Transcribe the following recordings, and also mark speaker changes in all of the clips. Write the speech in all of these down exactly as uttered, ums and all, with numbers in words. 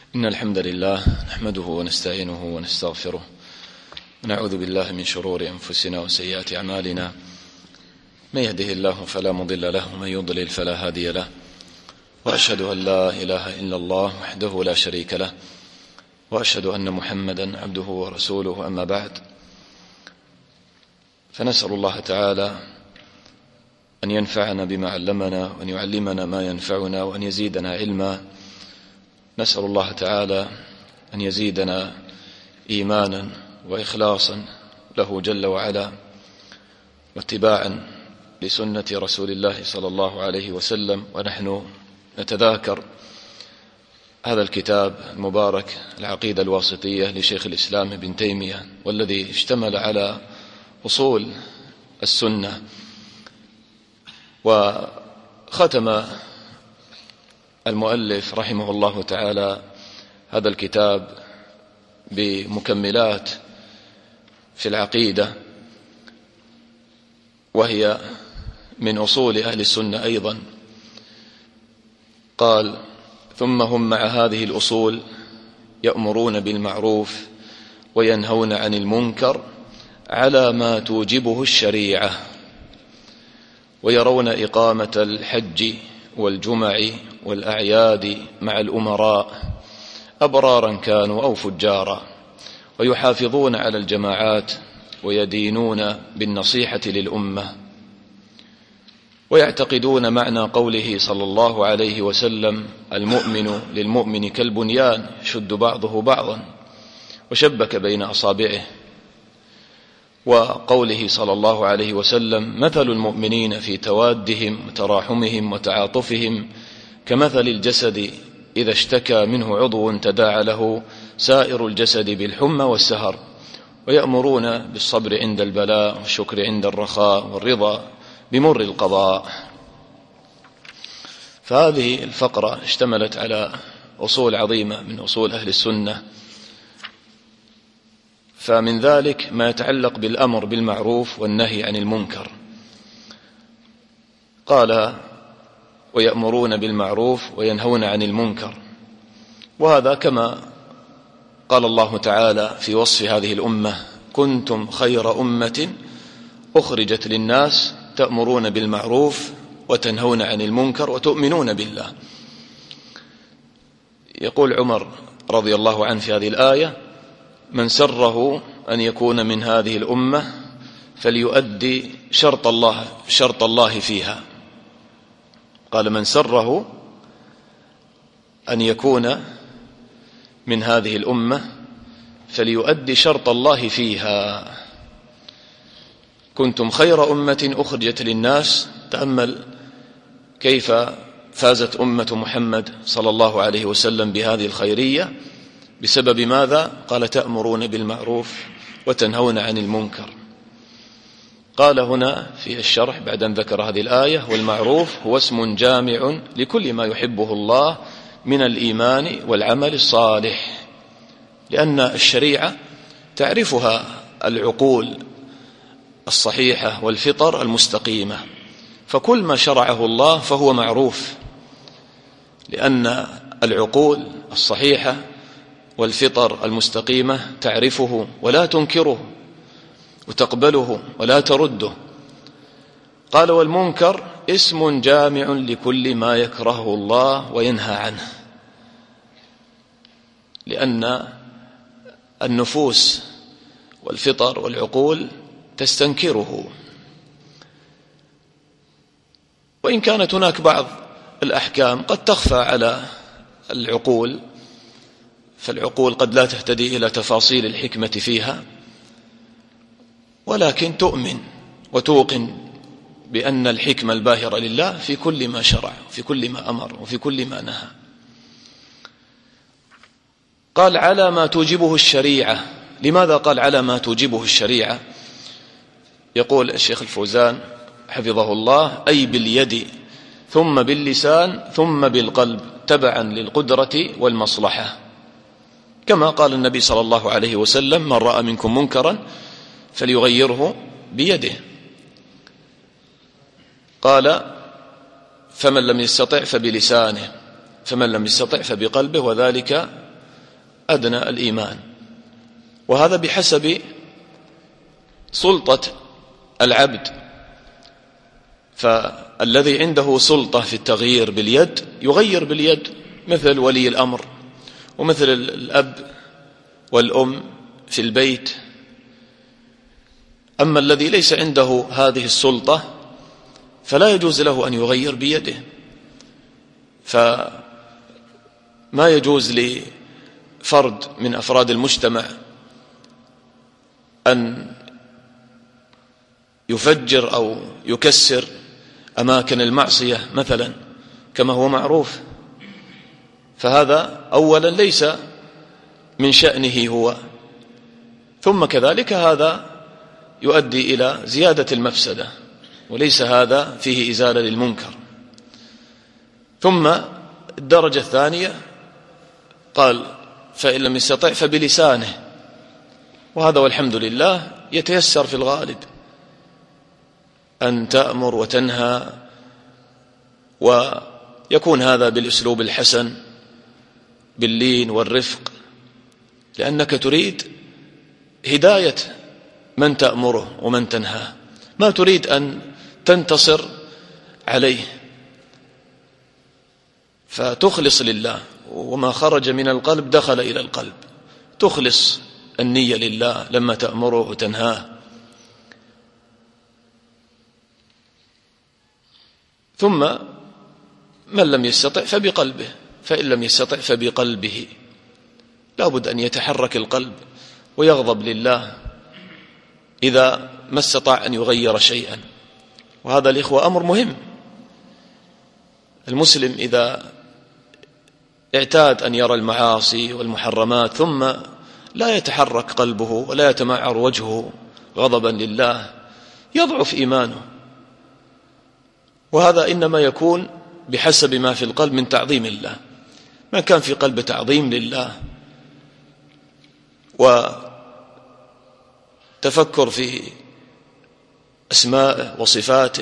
Speaker 1: إن الحمد لله نحمده ونستعينه ونستغفره ونعوذ بالله من شرور أنفسنا وسيئات أعمالنا. من يهده الله فلا مضل له ومن يضلل فلا هادي له، وأشهد أن لا إله إلا الله وحده لا شريك له، وأشهد أن محمدا عبده ورسوله. أما بعد، فنسأل الله تعالى أن ينفعنا بما علمنا وأن يعلمنا ما ينفعنا وأن يزيدنا علما. نسأل الله تعالى أن يزيدنا إيمانا وإخلاصا له جل وعلا، واتباعا لسنة رسول الله صلى الله عليه وسلم. ونحن نتذاكر هذا الكتاب المبارك العقيدة الواسطية لشيخ الإسلام ابن تيمية، والذي اشتمل على أصول السنة. وختم المؤلف رحمه الله تعالى هذا الكتاب بمكملات في العقيدة، وهي من أصول أهل السنة أيضا. قال: ثم هم مع هذه الأصول يأمرون بالمعروف وينهون عن المنكر على ما توجبه الشريعة، ويرون إقامة الحج والجمع والأعياد مع الأمراء أبرارا كانوا أو فجارا، ويحافظون على الجماعات ويدينون بالنصيحة للأمة، ويعتقدون معنى قوله صلى الله عليه وسلم: المؤمن للمؤمن كالبنيان يشد بعضه بعضا، وشبك بين أصابعه. وقوله صلى الله عليه وسلم: مثل المؤمنين في توادهم وتراحمهم وتعاطفهم كمثل الجسد إذا اشتكى منه عضو تداعى له سائر الجسد بالحمى والسهر. ويأمرون بالصبر عند البلاء والشكر عند الرخاء والرضا بمر القضاء. فهذه الفقرة اشتملت على أصول عظيمة من أصول أهل السنة، فمن ذلك ما يتعلق بالأمر بالمعروف والنهي عن المنكر. قال: ويأمرون بالمعروف وينهون عن المنكر، وهذا كما قال الله تعالى في وصف هذه الأمة: كنتم خير أمة أخرجت للناس تأمرون بالمعروف وتنهون عن المنكر وتؤمنون بالله. يقول عمر رضي الله عنه في هذه الآية: من سره أن يكون من هذه الأمة فليؤدي شرط الله شرط الله فيها. قال: من سره أن يكون من هذه الأمة فليؤدي شرط الله فيها. كنتم خير أمة أخرجت للناس. تأمل كيف فازت أمة محمد صلى الله عليه وسلم بهذه الخيرية، بسبب ماذا؟ قال: تأمرون بالمعروف وتنهون عن المنكر. قال هنا في الشرح بعد أن ذكر هذه الآية: والمعروف هو اسم جامع لكل ما يحبه الله من الإيمان والعمل الصالح، لأن الشريعة تعرفها العقول الصحيحة والفطر المستقيمة، فكل ما شرعه الله فهو معروف، لأن العقول الصحيحة والفطر المستقيمة تعرفه ولا تنكره وتقبله ولا ترده. قال: والمنكر اسم جامع لكل ما يكرهه الله وينهى عنه، لأن النفوس والفطر والعقول تستنكره، وإن كانت هناك بعض الأحكام قد تخفى على العقول، فالعقول قد لا تهتدي إلى تفاصيل الحكمة فيها، ولكن تؤمن وتوقن بأن الحكمة الباهرة لله في كل ما شرع وفي كل ما أمر وفي كل ما نهى. قال: على ما توجبه الشريعة. لماذا قال على ما توجبه الشريعة؟ يقول الشيخ الفوزان حفظه الله: أي باليد ثم باللسان ثم بالقلب، تبعا للقدرة والمصلحة، كما قال النبي صلى الله عليه وسلم: من رأى منكم منكرا فليغيره بيده. قال: فمن لم يستطع فبلسانه، فمن لم يستطع فبقلبه، وذلك أدنى الإيمان، وهذا بحسب سلطة العبد. فالذي عنده سلطة في التغيير باليد يغير باليد، مثل ولي الأمر ومثل الأب والأم في البيت. أما الذي ليس عنده هذه السلطة فلا يجوز له أن يغير بيده، فما يجوز لفرد من أفراد المجتمع أن يفجر أو يكسر أماكن المعصية مثلا كما هو معروف، فهذا أولا ليس من شأنه هو، ثم كذلك هذا يؤدي إلى زيادة المفسدة، وليس هذا فيه إزالة للمنكر. ثم الدرجة الثانية قال فإن لم يستطع فبلسانه، وهذا والحمد لله يتيسر في الغالب أن تأمر وتنهى، ويكون هذا بالأسلوب الحسن باللين والرفق، لأنك تريد هداية من تأمره ومن تنهاه، ما تريد أن تنتصر عليه، فتخلص لله، وما خرج من القلب دخل إلى القلب، تخلص النية لله لما تأمره وتنهاه. ثم من لم يستطع فبقلبه، فإن لم يستطع فبقلبه، لا بد أن يتحرك القلب ويغضب لله إذا ما استطاع أن يغير شيئا، وهذا الإخوة أمر مهم. المسلم إذا اعتاد أن يرى المعاصي والمحرمات ثم لا يتحرك قلبه ولا يتمعر وجهه غضبا لله يضعف إيمانه، وهذا إنما يكون بحسب ما في القلب من تعظيم الله. ما كان في قلب تعظيم لله وتفكر في أسمائه وصفاته،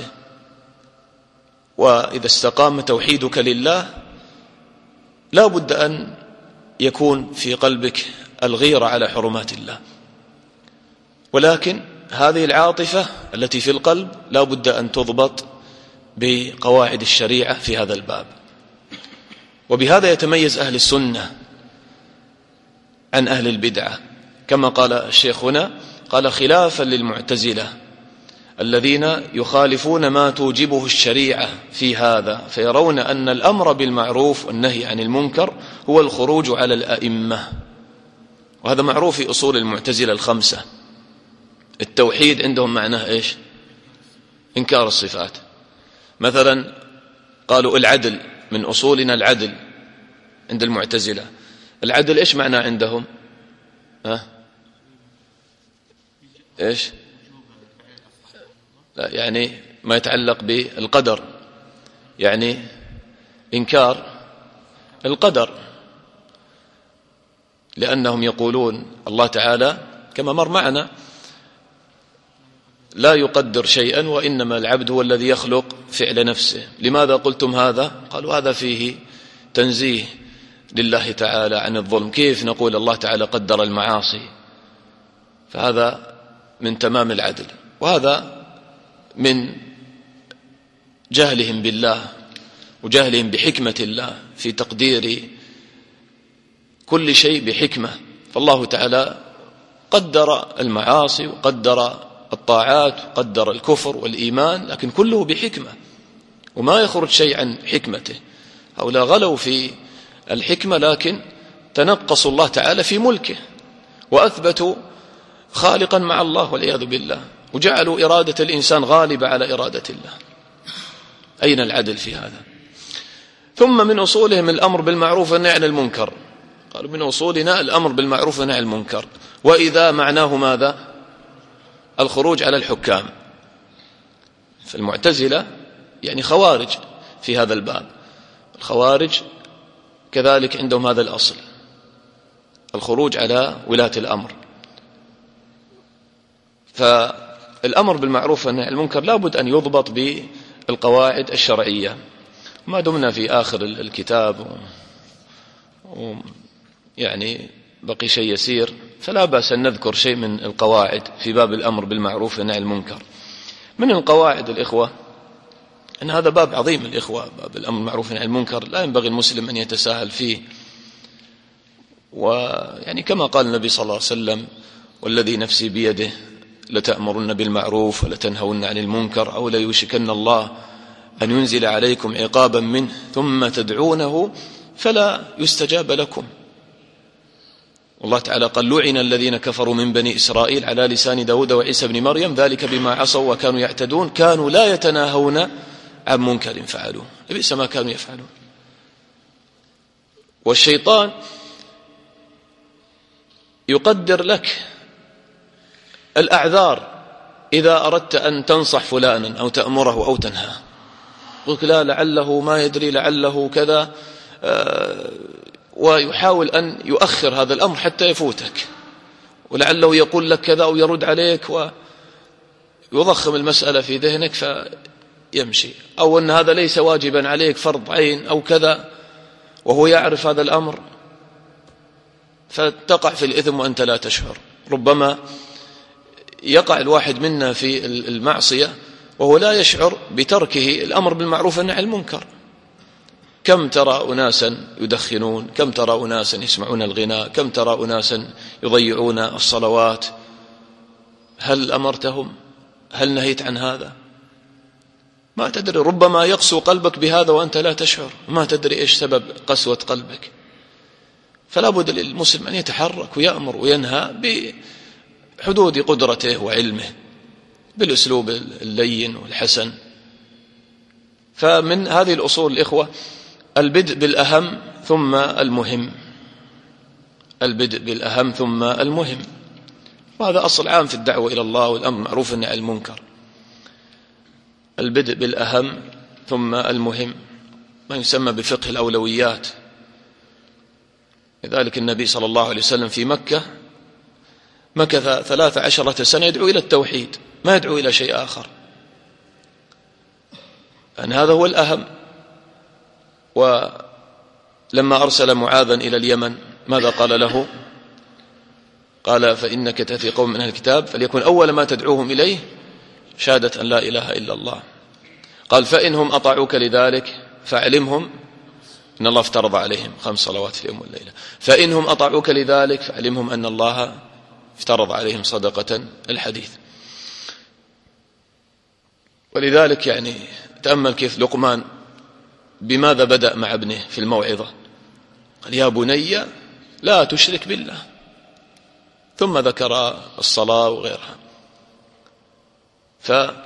Speaker 1: وإذا استقام توحيدك لله لا بد أن يكون في قلبك الغيرة على حرمات الله، ولكن هذه العاطفة التي في القلب لا بد أن تضبط بقواعد الشريعة في هذا الباب. وبهذا يتميز أهل السنة عن أهل البدعة، كما قال الشيخ هنا، قال خلافا للمعتزلة الذين يخالفون ما توجبه الشريعة في هذا، فيرون أن الأمر بالمعروف والنهي عن المنكر هو الخروج على الأئمة، وهذا معروف في أصول المعتزلة الخمسة. التوحيد عندهم معناه إيش؟ إنكار الصفات. مثلا قالوا العدل من أصولنا العدل عند المعتزلة، العدل إيش معناه عندهم؟ ها؟ إيش؟ لا، يعني ما يتعلق بالقدر، يعني إنكار القدر، لأنهم يقولون الله تعالى كما مر معنا لا يقدر شيئا، وإنما العبد هو الذي يخلق فعل نفسه. لماذا قلتم هذا؟ قالوا هذا فيه تنزيه لله تعالى عن الظلم، كيف نقول الله تعالى قدر المعاصي؟ فهذا من تمام العدل، وهذا من جهلهم بالله وجهلهم بحكمة الله في تقدير كل شيء بحكمة. فالله تعالى قدر المعاصي وقدر الطاعات وقدر الكفر والإيمان، لكن كله بحكمة، وما يخرج شيء عن حكمته. هؤلاء غلوا في الحكمة، لكن تنقصوا الله تعالى في ملكه، وأثبتوا خالقا مع الله والعياذ بالله، وجعلوا إرادة الإنسان غالبة على إرادة الله. أين العدل في هذا؟ ثم من أصولهم الأمر بالمعروف والنهي عن المنكر، قالوا من أصولنا الأمر بالمعروف والنهي عن المنكر، وإذا معناه ماذا؟ الخروج على الحكام. فالمعتزلة يعني خوارج في هذا الباب، الخوارج كذلك عندهم هذا الأصل، الخروج على ولاة الأمر. فالأمر بالمعروف والنهي عن المنكر لا بد أن يضبط بالقواعد الشرعية. ما دمنا في آخر الكتاب ويعني بقي شيء يسير، فلا بأس أن نذكر شيء من القواعد في باب الأمر بالمعروف والنهي عن المنكر. من القواعد الإخوة أن هذا باب عظيم الإخوة، باب الأمر بالمعروف والنهي عن المنكر لا ينبغي المسلم أن يتساهل فيه. ويعني كما قال النبي صلى الله عليه وسلم: والذي نفسي بيده لتأمرن بالمعروف ولتنهون عن المنكر أو ليوشكن الله أن ينزل عليكم عقابا منه ثم تدعونه فلا يستجاب لكم. والله تعالى قال: لعن الذين كفروا من بني إسرائيل على لسان داود وعيسى بن مريم ذلك بما عصوا وكانوا يعتدون كانوا لا يتناهون عن منكر فعلوه لبئس ما كانوا يفعلون. والشيطان يقدر لك الأعذار إذا أردت أن تنصح فلانا أو تأمره أو تنهاه، قلت لا لعله ما يدري لعله كذا، ويحاول أن يؤخر هذا الأمر حتى يفوتك، ولعله يقول لك كذا أو يرد عليك ويضخم المسألة في ذهنك فيمشي، أو أن هذا ليس واجبا عليك فرض عين أو كذا وهو يعرف هذا الأمر، فتقع في الإثم وأنت لا تشعر. ربما يقع الواحد منا في المعصية وهو لا يشعر بتركه الأمر بالمعروف والنهي عن المنكر. كم ترى أناسا يدخنون، كم ترى أناسا يسمعون الغناء، كم ترى أناسا يضيعون الصلوات. هل أمرتهم؟ هل نهيت عن هذا؟ ما تدري، ربما يقسو قلبك بهذا وأنت لا تشعر، ما تدري إيش سبب قسوة قلبك. فلا بد للمسلم أن يتحرك ويأمر وينهى بحدود قدرته وعلمه بالأسلوب اللين والحسن. فمن هذه الأصول الإخوة البدء بالأهم ثم المهم، البدء بالأهم ثم المهم، وهذا أصل عام في الدعوة إلى الله والأمر بالمعروف والنهي عن المنكر. البدء بالأهم ثم المهم، ما يسمى بفقه الأولويات. لذلك النبي صلى الله عليه وسلم في مكة مكث ثلاث عشرة سنة يدعو إلى التوحيد، ما يدعو إلى شيء آخر، أن هذا هو الأهم. ولما أرسل معاذا إلى اليمن ماذا قال له؟ قال: فإنك تأتي قوم من أهل الكتاب فليكن أول ما تدعوهم إليه شهادة أن لا إله إلا الله. قال: فإنهم أطاعوك لذلك فاعلمهم إن الله افترض عليهم خمس صلوات في اليوم والليلة. فإنهم أطاعوك لذلك فاعلمهم أن الله افترض عليهم صدقة الحديث. ولذلك يعني تأمل كيف لقمان بماذا بدأ مع ابنه في الموعظة. قال: يا بني لا تشرك بالله، ثم ذكر الصلاة وغيرها. فلا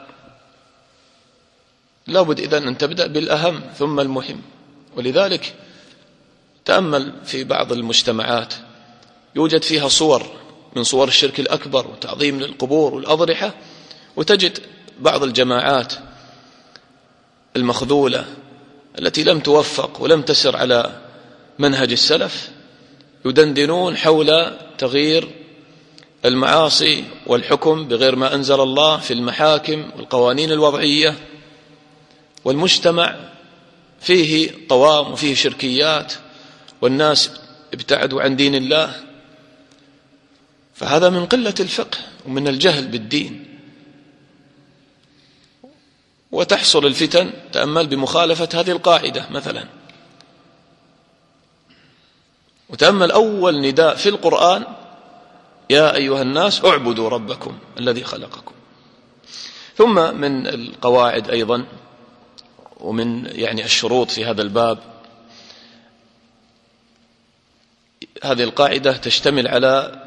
Speaker 1: بد إذن أن تبدأ بالأهم ثم المهم. ولذلك تأمل في بعض المجتمعات يوجد فيها صور من صور الشرك الأكبر وتعظيم للقبور والأضرحة، وتجد بعض الجماعات المخذولة التي لم توفق ولم تسر على منهج السلف يدندنون حول تغيير المعاصي والحكم بغير ما أنزل الله في المحاكم والقوانين الوضعية، والمجتمع فيه طوام وفيه شركيات والناس ابتعدوا عن دين الله. فهذا من قلة الفقه ومن الجهل بالدين، وتحصل الفتن. تأمل بمخالفة هذه القاعدة مثلا، وتأمل أول نداء في القرآن: يا أيها الناس اعبدوا ربكم الذي خلقكم. ثم من القواعد أيضا ومن يعني الشروط في هذا الباب، هذه القاعدة تشتمل على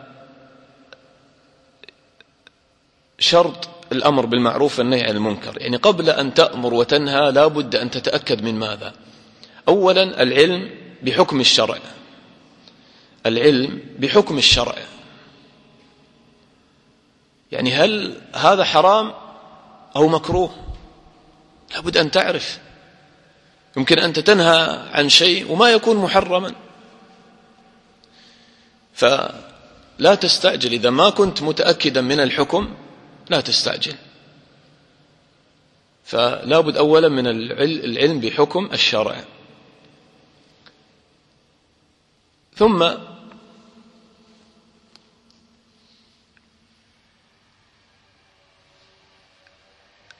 Speaker 1: شرط الأمر بالمعروف والنهي عن المنكر. يعني قبل أن تأمر وتنهى لا بد أن تتأكد من ماذا؟ أولا العلم بحكم الشرع، العلم بحكم الشرع، يعني هل هذا حرام أو مكروه؟ لا بد أن تعرف. يمكن أن تنهى عن شيء وما يكون محرما، فلا تستعجل. إذا ما كنت متأكدا من الحكم لا تستعجل. فلا بد أولا من العلم بحكم الشرع. ثم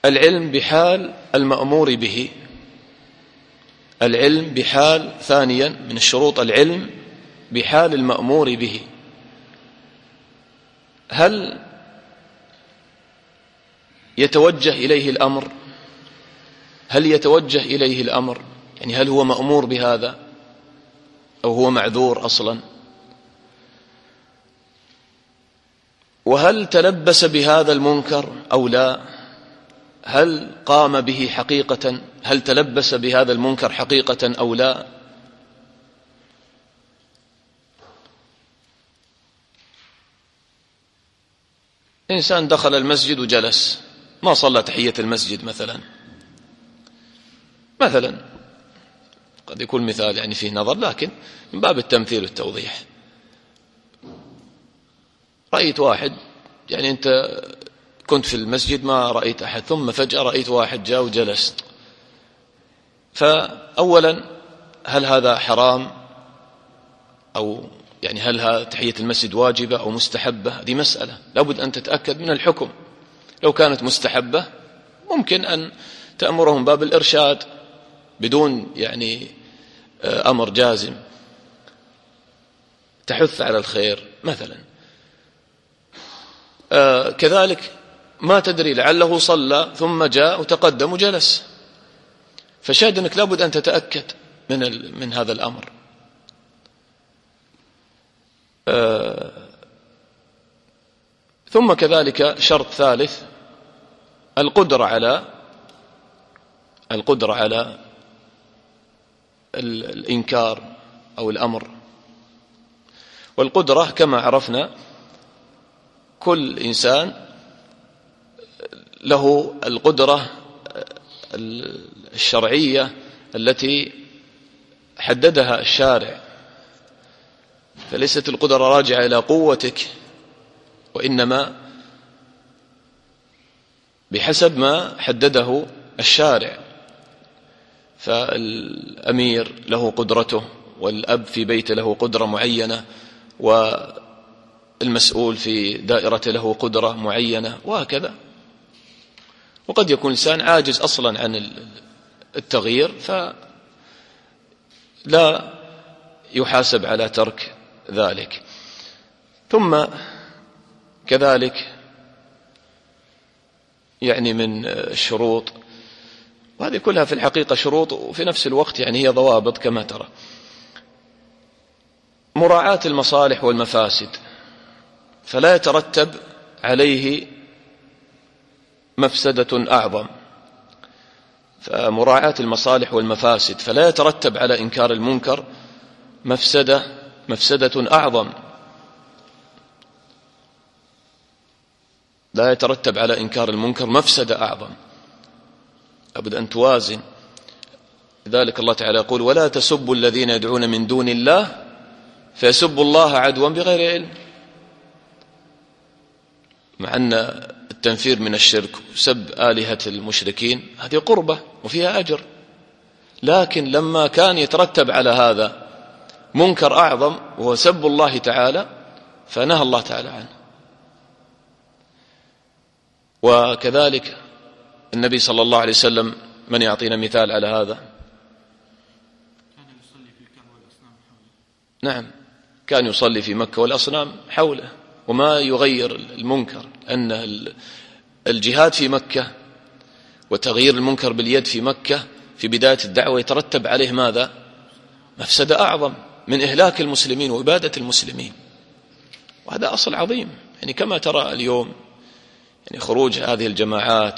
Speaker 1: العلم بحال المأمور به. العلم بحال، ثانيا من الشروط العلم بحال المأمور به. هل يتوجه إليه الأمر؟ هل يتوجه إليه الأمر؟ يعني هل هو مأمور بهذا أو هو معذور أصلا؟ وهل تلبس بهذا المنكر أو لا؟ هل قام به حقيقة؟ هل تلبس بهذا المنكر حقيقة أو لا؟ إنسان دخل المسجد وجلس، ما صلى تحية المسجد مثلا مثلا قد يكون مثال يعني فيه نظر، لكن من باب التمثيل والتوضيح. رأيت واحد، يعني أنت كنت في المسجد ما رأيت أحد، ثم فجأة رأيت واحد جاء وجلس. فأولا هل هذا حرام أو يعني هل هذا تحية المسجد واجبة أو مستحبة؟ هذه مسألة لابد أن تتأكد من الحكم. لو كانت مستحبة ممكن أن تأمرهم باب الإرشاد بدون يعني أمر جازم، تحث على الخير مثلا. آه كذلك ما تدري، لعله صلى ثم جاء وتقدم وجلس، فشاهد أنك لابد أن تتأكد من, من هذا الأمر. آه ثم كذلك شرط ثالث القدرة على القدرة على الإنكار أو الأمر. والقدرة كما عرفنا كل إنسان له القدرة الشرعية التي حددها الشارع، فليست القدرة راجعة إلى قوتك، وإنما بحسب ما حدده الشارع. فالأمير له قدرته، والأب في بيته له قدرة معينة، والمسؤول في دائرته له قدرة معينة، وهكذا. وقد يكون الإنسان عاجز أصلا عن التغيير فلا يحاسب على ترك ذلك. ثم كذلك يعني من الشروط، وهذه كلها في الحقيقة شروط وفي نفس الوقت يعني هي ضوابط كما ترى، مراعاة المصالح والمفاسد، فلا يترتب عليه مفسدة أعظم. فمراعاة المصالح والمفاسد، فلا يترتب على إنكار المنكر مفسدة مفسدة أعظم، لا يترتب على إنكار المنكر مفسدة أعظم، لابد أن توازن. لذلك الله تعالى يقول: ولا تسبوا الذين يدعون من دون الله فيسبوا الله عدوا بغير علم. مع أن التنفير من الشرك وسب آلهة المشركين هذه قربة وفيها أجر، لكن لما كان يترتب على هذا منكر أعظم وهو سب الله تعالى فنهى الله تعالى عنه. وكذلك النبي صلى الله عليه وسلم، من يعطينا مثال على هذا؟
Speaker 2: كان يصلي في الكعبة والأصنام حوله.
Speaker 1: نعم، كان يصلي في مكة والأصنام حوله، وما يغير المنكر أن الجهاد في مكة وتغيير المنكر باليد في مكة في بداية الدعوة يترتب عليه ماذا؟ مفسدة أعظم من إهلاك المسلمين وإبادة المسلمين، وهذا أصل عظيم. يعني كما ترى اليوم يعني خروج هذه الجماعات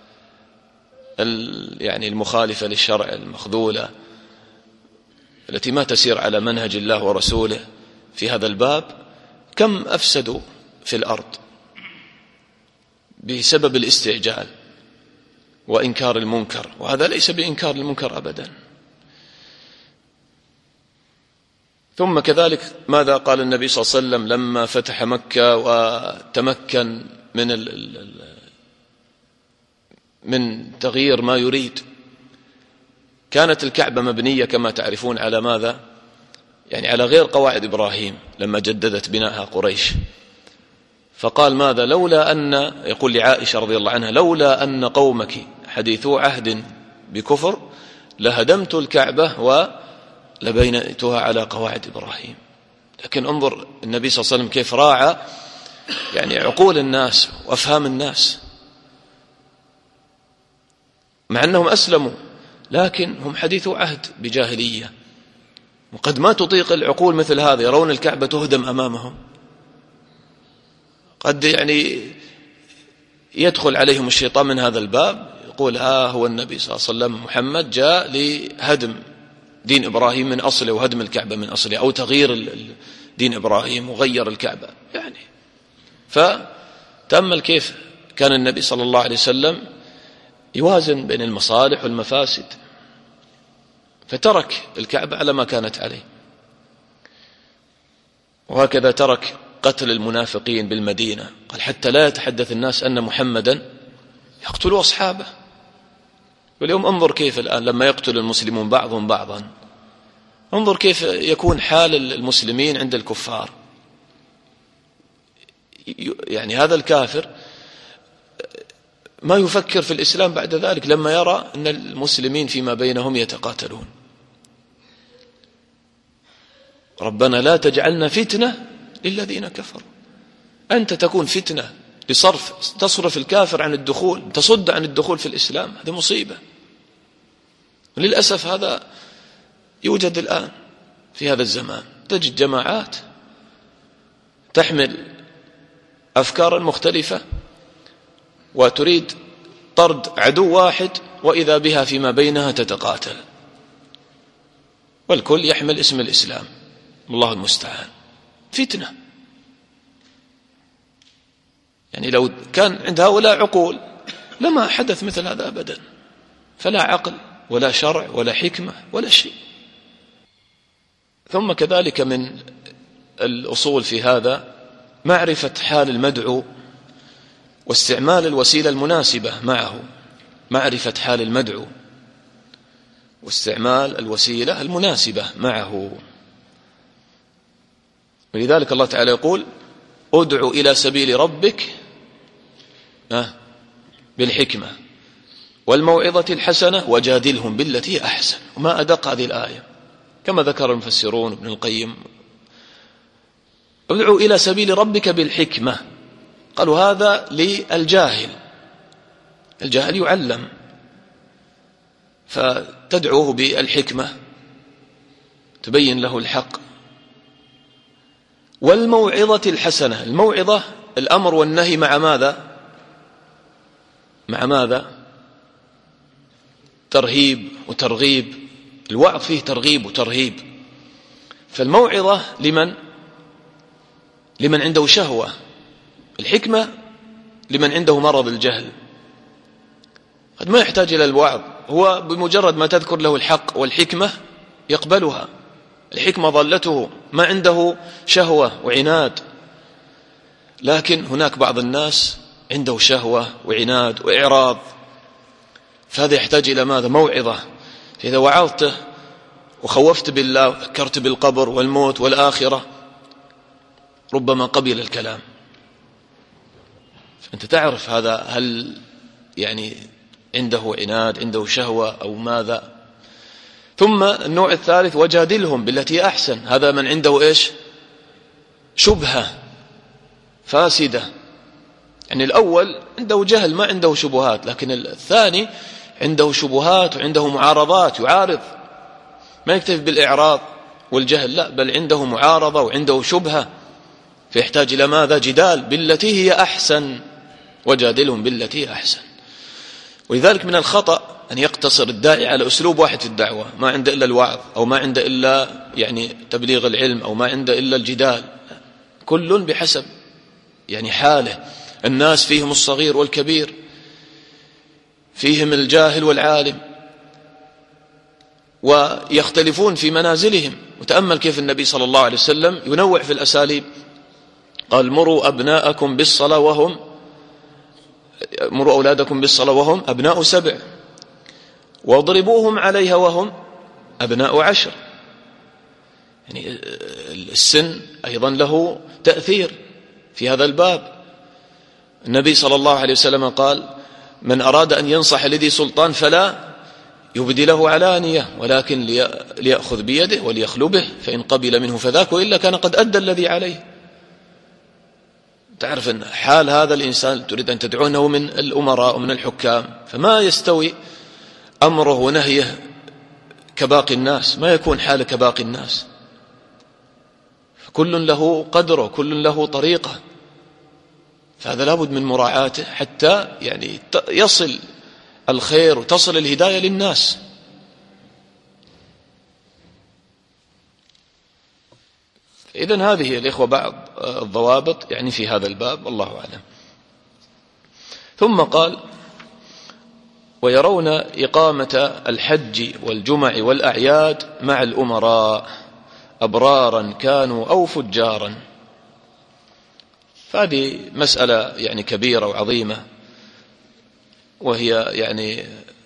Speaker 1: يعني المخالفة للشرع المخذولة التي ما تسير على منهج الله ورسوله في هذا الباب، كم أفسدوا في الأرض بسبب الاستعجال وإنكار المنكر، وهذا ليس بإنكار المنكر أبدا. ثم كذلك ماذا قال النبي صلى الله عليه وسلم لما فتح مكة وتمكن من من تغيير ما يريد؟ كانت الكعبة مبنية كما تعرفون على ماذا؟ يعني على غير قواعد إبراهيم لما جددت بناءها قريش، فقال ماذا؟ لولا أن، يقول لعائشة رضي الله عنها، لولا أن قومك حديثو عهد بكفر لهدمت الكعبة ولبينتها على قواعد إبراهيم. لكن انظر النبي صلى الله عليه وسلم كيف راعى يعني عقول الناس وأفهام الناس، مع أنهم أسلموا لكن هم حديثو عهد بجاهلية، وقد ما تطيق العقول مثل هذا، يرون الكعبة تهدم أمامهم، قد يعني يدخل عليهم الشيطان من هذا الباب، يقول ها هو النبي صلى الله عليه وسلم محمد جاء لهدم دين إبراهيم من أصله وهدم الكعبة من أصله، أو تغيير دين إبراهيم وغير الكعبة يعني. فتأمل كيف كان النبي صلى الله عليه وسلم يوازن بين المصالح والمفاسد، فترك الكعبة على ما كانت عليه. وهكذا ترك قتل المنافقين بالمدينة، قال حتى لا يتحدث الناس أن محمدا يقتل أصحابه. واليوم انظر كيف الآن لما يقتل المسلمون بعضهم بعضا، انظر كيف يكون حال المسلمين عند الكفار. يعني هذا الكافر ما يفكر في الإسلام بعد ذلك لما يرى أن المسلمين فيما بينهم يتقاتلون. ربنا لا تجعلنا فتنة للذين كفروا، أنت تكون فتنة لصرف تصرف الكافر عن الدخول، تصد عن الدخول في الإسلام، هذه مصيبة. وللأسف هذا يوجد الآن في هذا الزمان، تجد جماعات تحمل أفكارا مختلفة وتريد طرد عدو واحد، وإذا بها فيما بينها تتقاتل، والكل يحمل اسم الإسلام، والله المستعان. فتنة. يعني لو كان عند هؤلاء عقول لما حدث مثل هذا أبدا، فلا عقل ولا شرع ولا حكمة ولا شيء. ثم كذلك من الأصول في هذا معرفة حال المدعو واستعمال الوسيلة المناسبة معه، معرفة حال المدعو واستعمال الوسيلة المناسبة معه. ولذلك الله تعالى يقول ادعو إلى سبيل ربك بالحكمة والموعظة الحسنة وجادلهم بالتي أحسن. وما أدق هذه الآية كما ذكر المفسرون ابن القيم، ادعو إلى سبيل ربك بالحكمة، قالوا هذا للجاهل، الجاهل يعلم، فتدعوه بالحكمة تبين له الحق. والموعظة الحسنة، الموعظة الأمر والنهي مع ماذا؟ مع ماذا؟ ترهيب وترغيب، الوعظ فيه ترغيب وترهيب. فالموعظة لمن؟ لمن عنده شهوة، الحكمة لمن عنده مرض الجهل، قد ما يحتاج إلى الوعظ، هو بمجرد ما تذكر له الحق والحكمة يقبلها، الحكمة ضلته، ما عنده شهوة وعناد. لكن هناك بعض الناس عنده شهوة وعناد وإعراض، فهذا يحتاج إلى ماذا؟ موعظة. فإذا وعظته وخوفت بالله وذكرت بالقبر والموت والآخرة ربما قبل الكلام. فأنت تعرف هذا هل يعني عنده عناد، عنده شهوة أو ماذا. ثم النوع الثالث وجادلهم بالتي أحسن، هذا من عنده إيش؟ شبهة فاسدة. يعني الأول عنده جهل ما عنده شبهات، لكن الثاني عنده شبهات وعنده معارضات، يعارض، ما يكتفي بالإعراض والجهل، لا بل عنده معارضة وعنده شبهة، فيحتاج إلى ماذا؟ جدال بالتي هي أحسن، وجادلهم بالتي أحسن. ولذلك من الخطأ أن يقتصر الداعي على أسلوب واحد في الدعوة، ما عنده إلا الوعظ، أو ما عنده إلا يعني تبليغ العلم، أو ما عنده إلا الجدال. كل بحسب يعني حاله، الناس فيهم الصغير والكبير، فيهم الجاهل والعالم، ويختلفون في منازلهم. وتأمل كيف النبي صلى الله عليه وسلم ينوع في الأساليب، قال مروا أبناءكم بالصلاة وهم مروا أولادكم بالصلاة وهم أبناء سبع، واضربوهم عليها وهم أبناء عشر. يعني السن أيضا له تأثير في هذا الباب، النبي صلى الله عليه وسلم قال: من أراد أن ينصح لذي سلطان فلا يبدي له علانية، ولكن ليأخذ بيده وليخلبه، فإن قبل منه فذاك، وإلا كان قد أدى الذي عليه. تعرف أن حال هذا الإنسان تريد أن تدعونه من الأمراء ومن الحكام، فما يستوي أمره ونهيه كباقي الناس، ما يكون حاله كباقي الناس. كل له قدره، كل له طريقة، فهذا لابد من مراعاته حتى يعني يصل الخير وتصل الهداية للناس. إذن هذه الإخوة بعض الضوابط يعني في هذا الباب، الله أعلم. ثم قال: ويرون إقامة الحج والجمع والأعياد مع الأمراء أبرارا كانوا أو فجارا. فهذه مسألة يعني كبيرة وعظيمة، وهي يعني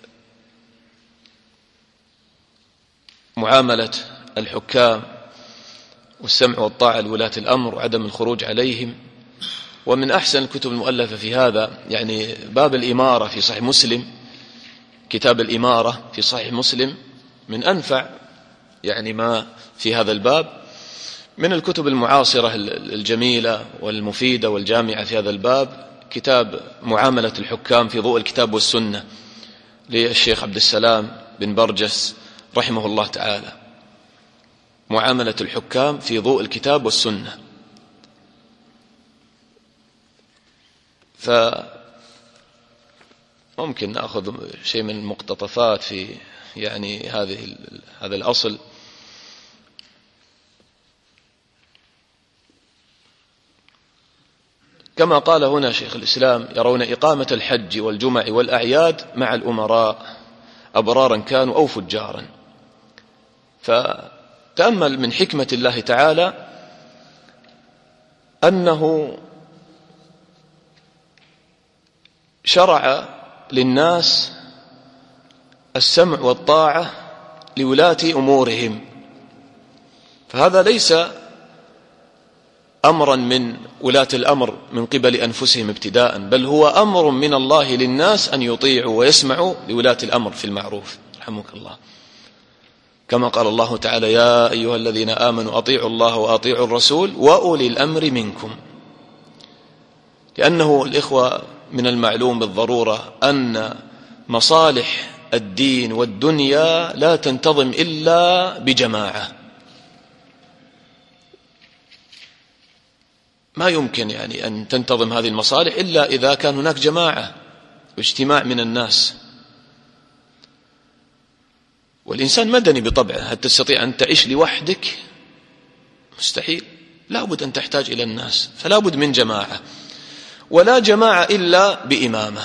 Speaker 1: معاملة الحكام والسمع والطاعة لولاة الأمر وعدم الخروج عليهم. ومن أحسن الكتب المؤلفة في هذا يعني باب الإمارة في صحيح مسلم، كتاب الإمارة في صحيح مسلم من أنفع يعني ما في هذا الباب. من الكتب المعاصرة الجميلة والمفيدة والجامعة في هذا الباب كتاب معاملة الحكام في ضوء الكتاب والسنة للشيخ عبد السلام بن برجس رحمه الله تعالى، معاملة الحكام في ضوء الكتاب والسنة. فممكن نأخذ شيء من المقتطفات في يعني هذه هذا الأصل. كما قال هنا شيخ الإسلام: يرون إقامة الحج والجمع والأعياد مع الأمراء أبرارا كانوا أو فجارا. فتأمل من حكمة الله تعالى أنه شرع للناس السمع والطاعة لولاة أمورهم، فهذا ليس أمرا من ولاة الأمر من قبل أنفسهم ابتداء، بل هو أمر من الله للناس أن يطيعوا ويسمعوا لولاة الأمر في المعروف. رحمك الله. كما قال الله تعالى: يا أيها الذين آمنوا أطيعوا الله وأطيعوا الرسول وأولي الأمر منكم. لأنه الإخوة من المعلوم بالضرورة أن مصالح الدين والدنيا لا تنتظم إلا بجماعة. ما يمكن يعني أن تنتظم هذه المصالح إلا إذا كان هناك جماعة واجتماع من الناس. والإنسان مدني بطبعه، هل تستطيع أن تعيش لوحدك؟ مستحيل، لا بد أن تحتاج إلى الناس، فلا بد من جماعة، ولا جماعة إلا بإمامة.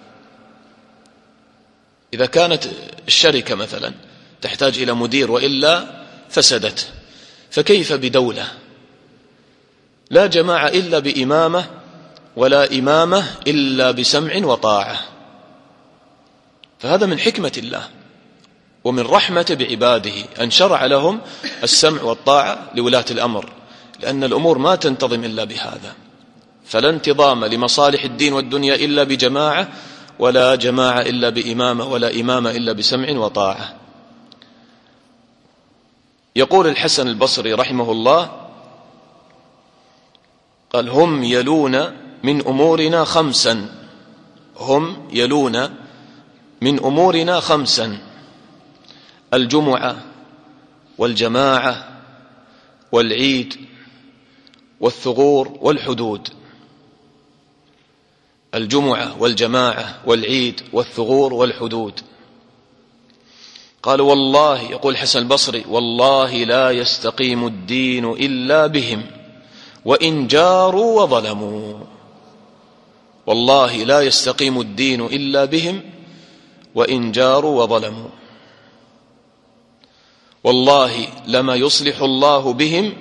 Speaker 1: إذا كانت الشركة مثلا تحتاج إلى مدير وإلا فسدت، فكيف بدولة؟ لا جماعة إلا بإمامة، ولا إمامة إلا بسمع وطاعة. فهذا من حكمة الله ومن رحمة بعباده أن شرع لهم السمع والطاعة لولاة الأمر، لأن الأمور ما تنتظم إلا بهذا. فلا انتظام لمصالح الدين والدنيا إلا بجماعة، ولا جماعة إلا بإمامة، ولا إمامة إلا بسمع وطاعة. يقول الحسن البصري رحمه الله قال: هم يلون من أمورنا خمسا، هم يلون من أمورنا خمسا: الجمعة والجماعة والعيد والثغور والحدود. الجمعة والجماعة والعيد والثغور والحدود. قال: والله، يقول حسن البصري، والله لا يستقيم الدين إلا بهم وإن جاروا وظلموا. والله لا يستقيم الدين إلا بهم وإن جاروا وظلموا. والله لما يصلح الله بهم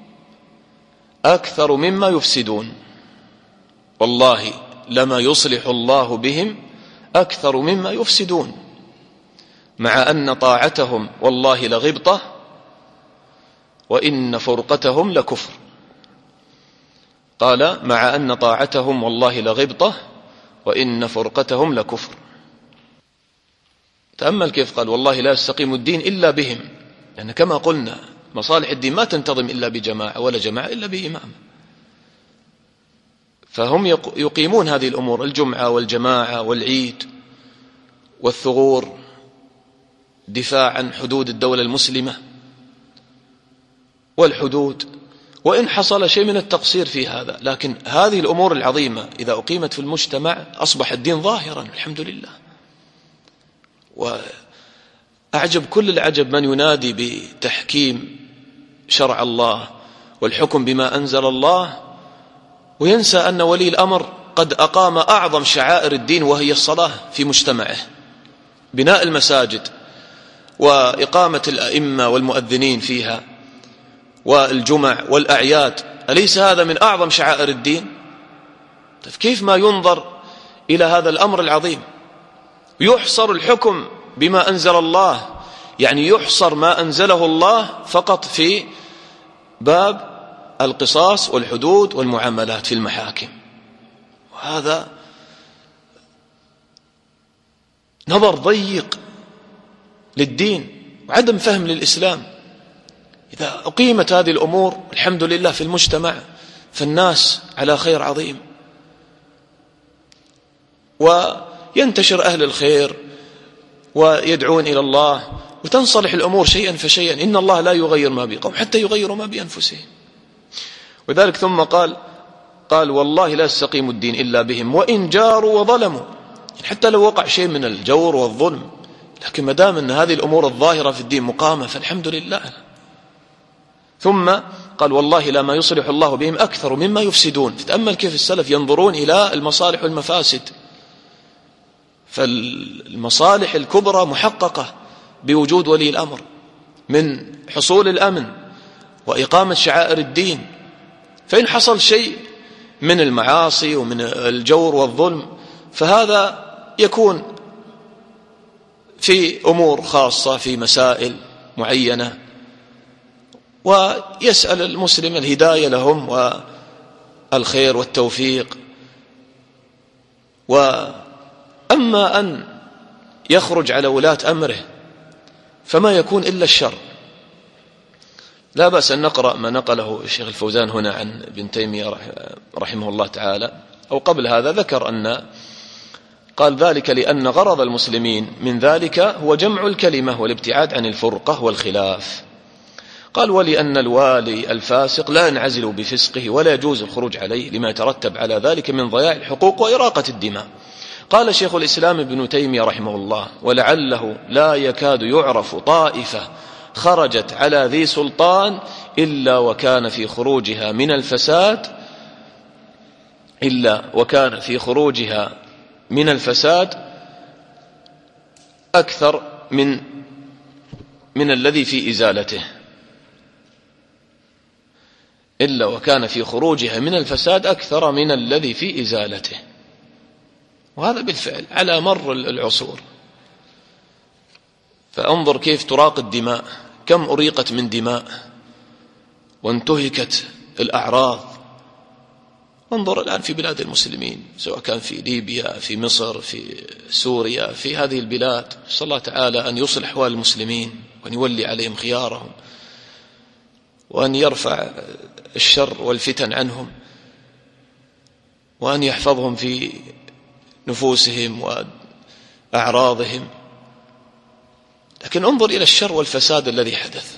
Speaker 1: أكثر مما يفسدون. والله لما يصلح الله بهم أكثر مما يفسدون، مع أن طاعتهم والله لغبطة وإن فرقتهم لكفر. قال مع أن طاعتهم والله لغبطة وإن فرقتهم لكفر. تأمل كيف قال والله لا يستقيم الدين إلا بهم، يعني كما قلنا مصالح الدين ما تنتظم إلا بجماعة ولا جماعة إلا بإمام، فهم يقيمون هذه الأمور، الجمعة والجماعة والعيد والثغور، دفاع عن حدود الدولة المسلمة والحدود، وإن حصل شيء من التقصير في هذا، لكن هذه الأمور العظيمة إذا أقيمت في المجتمع أصبح الدين ظاهرا الحمد لله. وأعجب كل العجب من ينادي بتحكيم شرع الله والحكم بما أنزل الله وينسى أن ولي الأمر قد أقام أعظم شعائر الدين وهي الصلاة في مجتمعه، بناء المساجد وإقامة الأئمة والمؤذنين فيها والجمع والأعياد، أليس هذا من أعظم شعائر الدين؟ كيف ما ينظر إلى هذا الأمر العظيم؟ يحصر الحكم بما أنزل الله، يعني يحصر ما أنزله الله فقط في باب القصاص والحدود والمعاملات في المحاكم، وهذا نظر ضيق للدين وعدم فهم للإسلام. إذا أقيمت هذه الأمور الحمد لله في المجتمع فالناس على خير عظيم، وينتشر أهل الخير ويدعون إلى الله وتنصلح الأمور شيئا فشيئا. إن الله لا يغير ما بقوم حتى يغيروا ما بأنفسهم. وذلك ثم قال قال والله لا يستقيم الدين إلا بهم وإن جاروا وظلموا، يعني حتى لو وقع شيء من الجور والظلم، لكن ما دام أن هذه الأمور الظاهرة في الدين مقامة فالحمد لله. ثم قال والله لا ما يصلح الله بهم أكثر مما يفسدون. تأمل كيف السلف ينظرون إلى المصالح والمفاسد، فالمصالح الكبرى محققة بوجود ولي الأمر من حصول الأمن وإقامة شعائر الدين، فإن حصل شيء من المعاصي ومن الجور والظلم فهذا يكون في أمور خاصة في مسائل معينة، ويسأل المسلم الهداية لهم والخير والتوفيق. وأما أن يخرج على ولاة أمره فما يكون إلا الشر. لا بأس أن نقرأ ما نقله الشيخ الفوزان هنا عن ابن تيمية رحمه الله تعالى، أو قبل هذا ذكر أن قال ذلك لأن غرض المسلمين من ذلك هو جمع الكلمة والابتعاد عن الفرقة والخلاف. قال ولأن الوالي الفاسق لا ينعزل بفسقه ولا يجوز الخروج عليه لما يترتب على ذلك من ضياع الحقوق وإراقة الدماء. قال شيخ الإسلام ابن تيمية رحمه الله ولعله لا يكاد يعرف طائفة خرجت على ذي سلطان إلا وكان في خروجها من الفساد إلا وكان في خروجها من الفساد أكثر من من الذي في إزالته إلا وكان في خروجها من الفساد أكثر من الذي في إزالته. وهذا بالفعل على مر العصور. فأنظر كيف تراق الدماء، كم أريقت من دماء وانتهكت الأعراض. انظر الآن في بلاد المسلمين، سواء كان في ليبيا، في مصر، في سوريا، في هذه البلاد، صلى الله تعالى أن يصلح أحوال المسلمين وأن يولي عليهم خيارهم وأن يرفع الشر والفتن عنهم وأن يحفظهم في نفوسهم وأعراضهم. لكن انظر إلى الشر والفساد الذي حدث،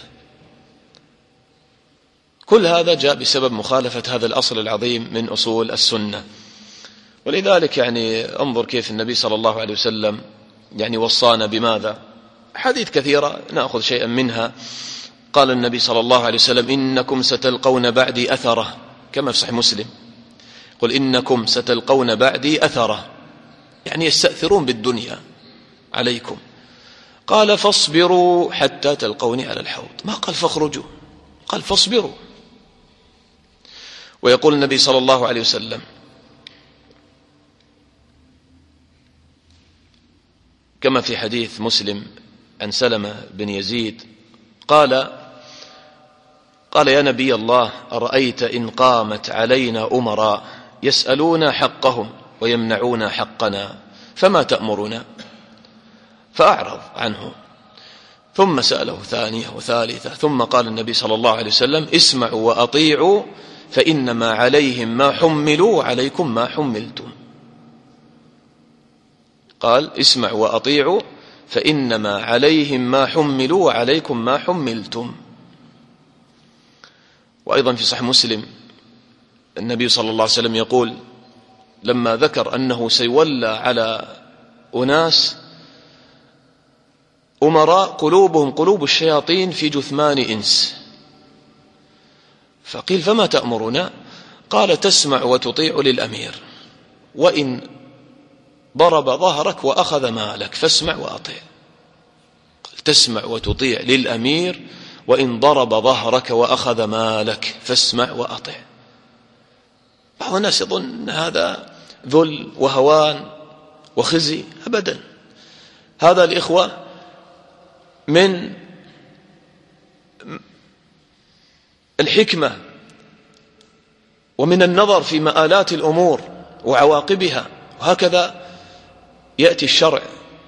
Speaker 1: كل هذا جاء بسبب مخالفة هذا الأصل العظيم من أصول السنة. ولذلك يعني انظر كيف النبي صلى الله عليه وسلم يعني وصانا بماذا؟ حديث كثيرة نأخذ شيئا منها. قال النبي صلى الله عليه وسلم إنكم ستلقون بعدي أثرة، كما في صحيح مسلم، قل إنكم ستلقون بعدي أثرة، يعني يستأثرون بالدنيا عليكم. قال فاصبروا حتى تلقوني على الحوض، ما قال فاخرجوا، قال فاصبروا. ويقول النبي صلى الله عليه وسلم كما في حديث مسلم عن سلمة بن يزيد قال قال يا نبي الله أرأيت إن قامت علينا أمراء يسألون حقهم ويمنعون حقنا فما تأمرنا؟ فأعرض عنه، ثم سأله ثانية وثالثة، ثم قال النبي صلى الله عليه وسلم اسمعوا وأطيعوا فإنما عليهم ما حملوا وعليكم ما حملتم. قال اسمعوا وأطيعوا فإنما عليهم ما حملوا وعليكم ما حملتم. وأيضا في صحيح مسلم النبي صلى الله عليه وسلم يقول لما ذكر أنه سيولى على أناس أمراء قلوبهم قلوب الشياطين في جثمان إنس، فقيل فما تأمرنا؟ قال تسمع وتطيع للأمير، وإن ضرب ظهرك وأخذ مالك فاسمع وأطيع. قال تسمع وتطيع للأمير وإن ضرب ظهرك وأخذ مالك فاسمع وأطيع. بعض الناس يظن هذا ذل وهوان وخزي، أبدا. هذا الإخوة من الحكمة ومن النظر في مآلات الأمور وعواقبها، وهكذا يأتي الشرع.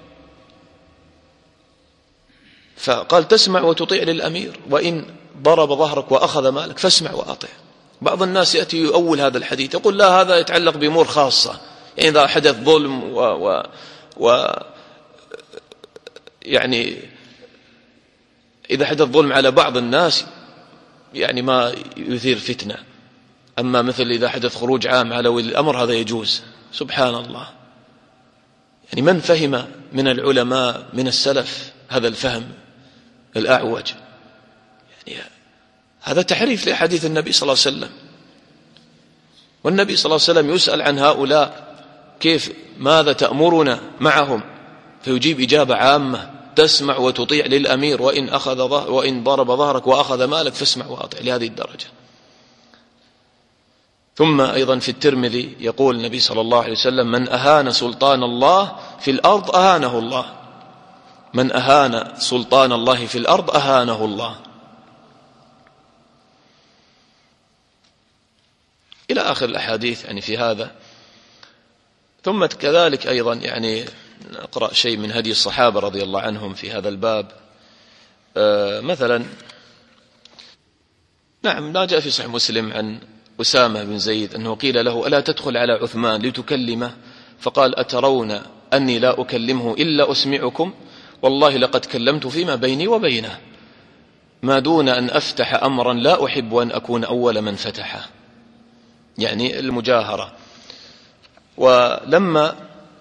Speaker 1: فقال تسمع وتطيع للأمير وإن ضرب ظهرك وأخذ مالك فاسمع وأطيع. بعض الناس يأتي يؤول هذا الحديث يقول لا هذا يتعلق بأمور خاصة، يعني إذا حدث ظلم و, و, و يعني إذا حدث ظلم على بعض الناس يعني ما يثير فتنة، أما مثل إذا حدث خروج عام على ولي الأمر هذا يجوز. سبحان الله، يعني من فهم من العلماء من السلف هذا الفهم الأعوج؟ يعني هذا تحريف لحديث النبي صلى الله عليه وسلم، والنبي صلى الله عليه وسلم يسأل عن هؤلاء كيف ماذا تأمرنا معهم، فيجيب إجابة عامة تسمع وتطيع للأمير وإن, أخذ ظهر وإن ضرب ظهرك وأخذ مالك فاسمع وأطيع، لهذه الدرجة. ثم أيضا في الترمذي يقول النبي صلى الله عليه وسلم من أهان سلطان الله في الأرض أهانه الله، من أهان سلطان الله في الأرض أهانه الله، إلى آخر الأحاديث يعني في هذا. ثم كذلك أيضا يعني نقرأ شيء من هدي الصحابة رضي الله عنهم في هذا الباب. آه مثلا نعم ما جاء في صحيح مسلم عن أسامة بن زيد أنه قيل له ألا تدخل على عثمان لتكلمه؟ فقال أترون أني لا أكلمه إلا أسمعكم؟ والله لقد كلمت فيما بيني وبينه ما دون أن أفتح أمرا لا أحب أن أكون أول من فتحه، يعني المجاهرة. ولما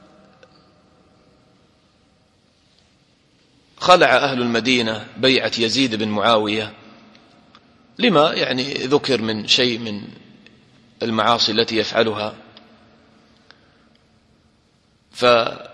Speaker 1: خلع أهل المدينة بيعة يزيد بن معاوية لما يعني ذكر من شيء من المعاصي التي يفعلها، فجمع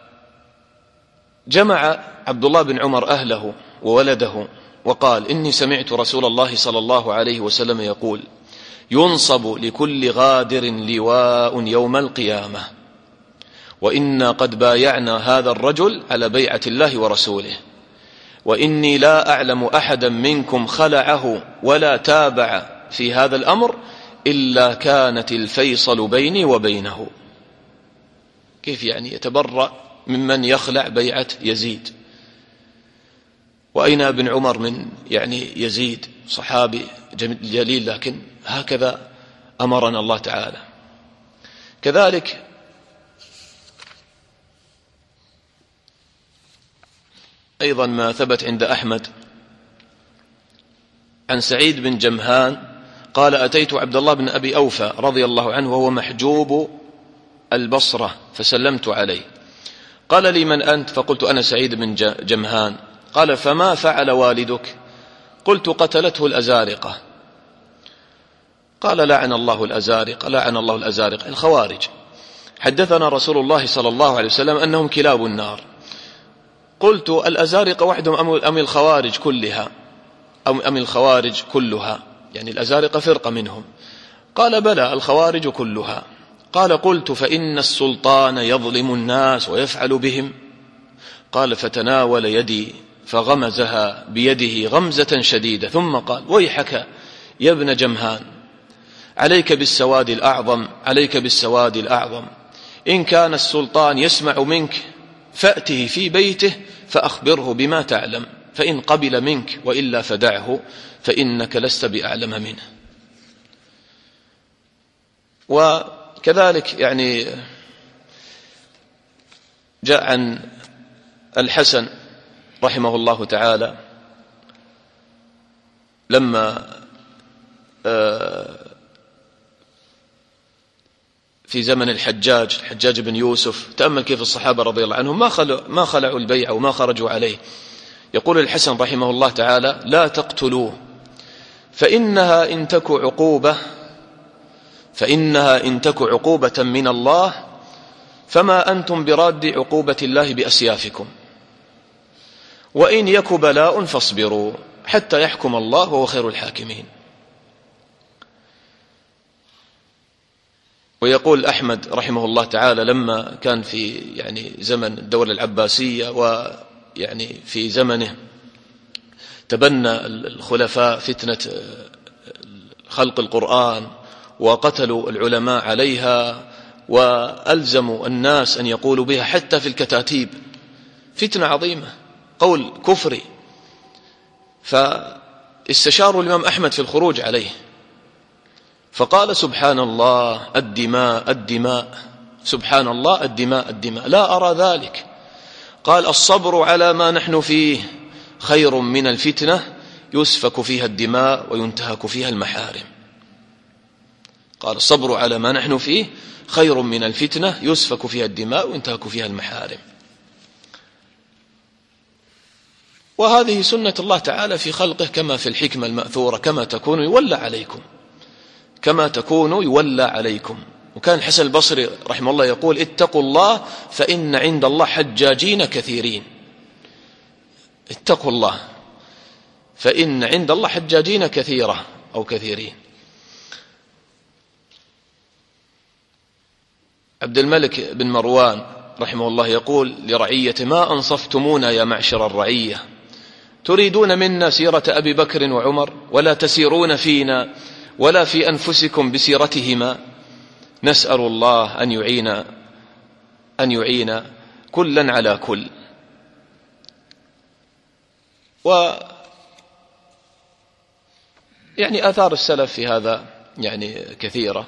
Speaker 1: عبد الله بن عمر أهله وولده وقال إني سمعت رسول الله صلى الله عليه وسلم يقول ينصب لكل غادر لواء يوم القيامة، وإنا قد بايعنا هذا الرجل على بيعة الله ورسوله، وإني لا أعلم أحدا منكم خلعه ولا تابع في هذا الأمر إلا كانت الفيصل بيني وبينه. كيف يعني يتبرأ ممن يخلع بيعة يزيد؟ وأين ابن عمر من يعني يزيد صحابي جليل، لكن هكذا أمرنا الله تعالى. كذلك أيضا ما ثبت عند أحمد عن سعيد بن جمهان قال أتيت عبد الله بن أبي أوفى رضي الله عنه وهو محجوب البصرة فسلمت عليه، قال لي من أنت؟ فقلت أنا سعيد بن جمهان. قال فما فعل والدك؟ قلت قتلته الأزارقة. قال لعن الله الأزارقة، لعن الله الأزارقة الخوارج. حدثنا رسول الله صلى الله عليه وسلم أنهم كلاب النار. قلت الأزارقة وحدهم أم الخوارج كلها أم الخوارج كلها؟ يعني الأزارقة فرقة منهم. قال بلى الخوارج كلها. قال قلت فإن السلطان يظلم الناس ويفعل بهم. قال فتناول يدي فغمزها بيده غمزة شديدة ثم قال ويحك يا ابن جمهان عليك بالسواد الأعظم، عليك بالسواد الأعظم، إن كان السلطان يسمع منك فأته في بيته فأخبره بما تعلم، فإن قبل منك وإلا فدعه فإنك لست بأعلم منه. وكذلك يعني جاء عن الحسن رحمه الله تعالى لما في زمن الحجاج الحجاج بن يوسف، تأمل كيف الصحابة رضي الله عنهم ما خلعوا, ما خلعوا البيع وما خرجوا عليه. يقول الحسن رحمه الله تعالى: لا تقتلوه فإنها إن تك عقوبة فإنها إن تك عقوبة من الله فما أنتم براد عقوبة الله بأسيافكم، وإن يك بلاء فاصبروا حتى يحكم الله وهو خير الحاكمين. ويقول أحمد رحمه الله تعالى لما كان في يعني زمن الدولة العباسية ويعني في زمنه تبنى الخلفاء فتنة خلق القرآن وقتلوا العلماء عليها وألزموا الناس أن يقولوا بها حتى في الكتاتيب، فتنة عظيمة، قول كفري. فاستشاروا الإمام أحمد في الخروج عليه فقال: سبحان الله الدماء الدماء، سبحان الله الدماء الدماء، لا أرى ذلك. قال: الصبر على ما نحن فيه خير من الفتنة يسفك فيها الدماء وينتهك فيها المحارم. قال: الصبر على ما نحن فيه خير من الفتنة يسفك فيها الدماء وينتهك فيها المحارم. وهذه سنة الله تعالى في خلقه كما في الحكمة المأثورة: كما تكونوا يولى عليكم، كما تكونوا يولى عليكم. وكان الحسن البصري رحمه الله يقول: اتقوا الله فإن عند الله حجاجين كثيرين. اتقوا الله فإن عند الله حجاجين كثيرة أو كثيرين. عبد الملك بن مروان رحمه الله يقول لرعية: ما أنصفتمونا يا معشر الرعية، تريدون منا سيرة أبي بكر وعمر ولا تسيرون فينا ولا في أنفسكم بسيرتهما. نسأل الله أن يعين أن يعين كلا على كل. و يعني آثار السلف في هذا يعني كثيرة.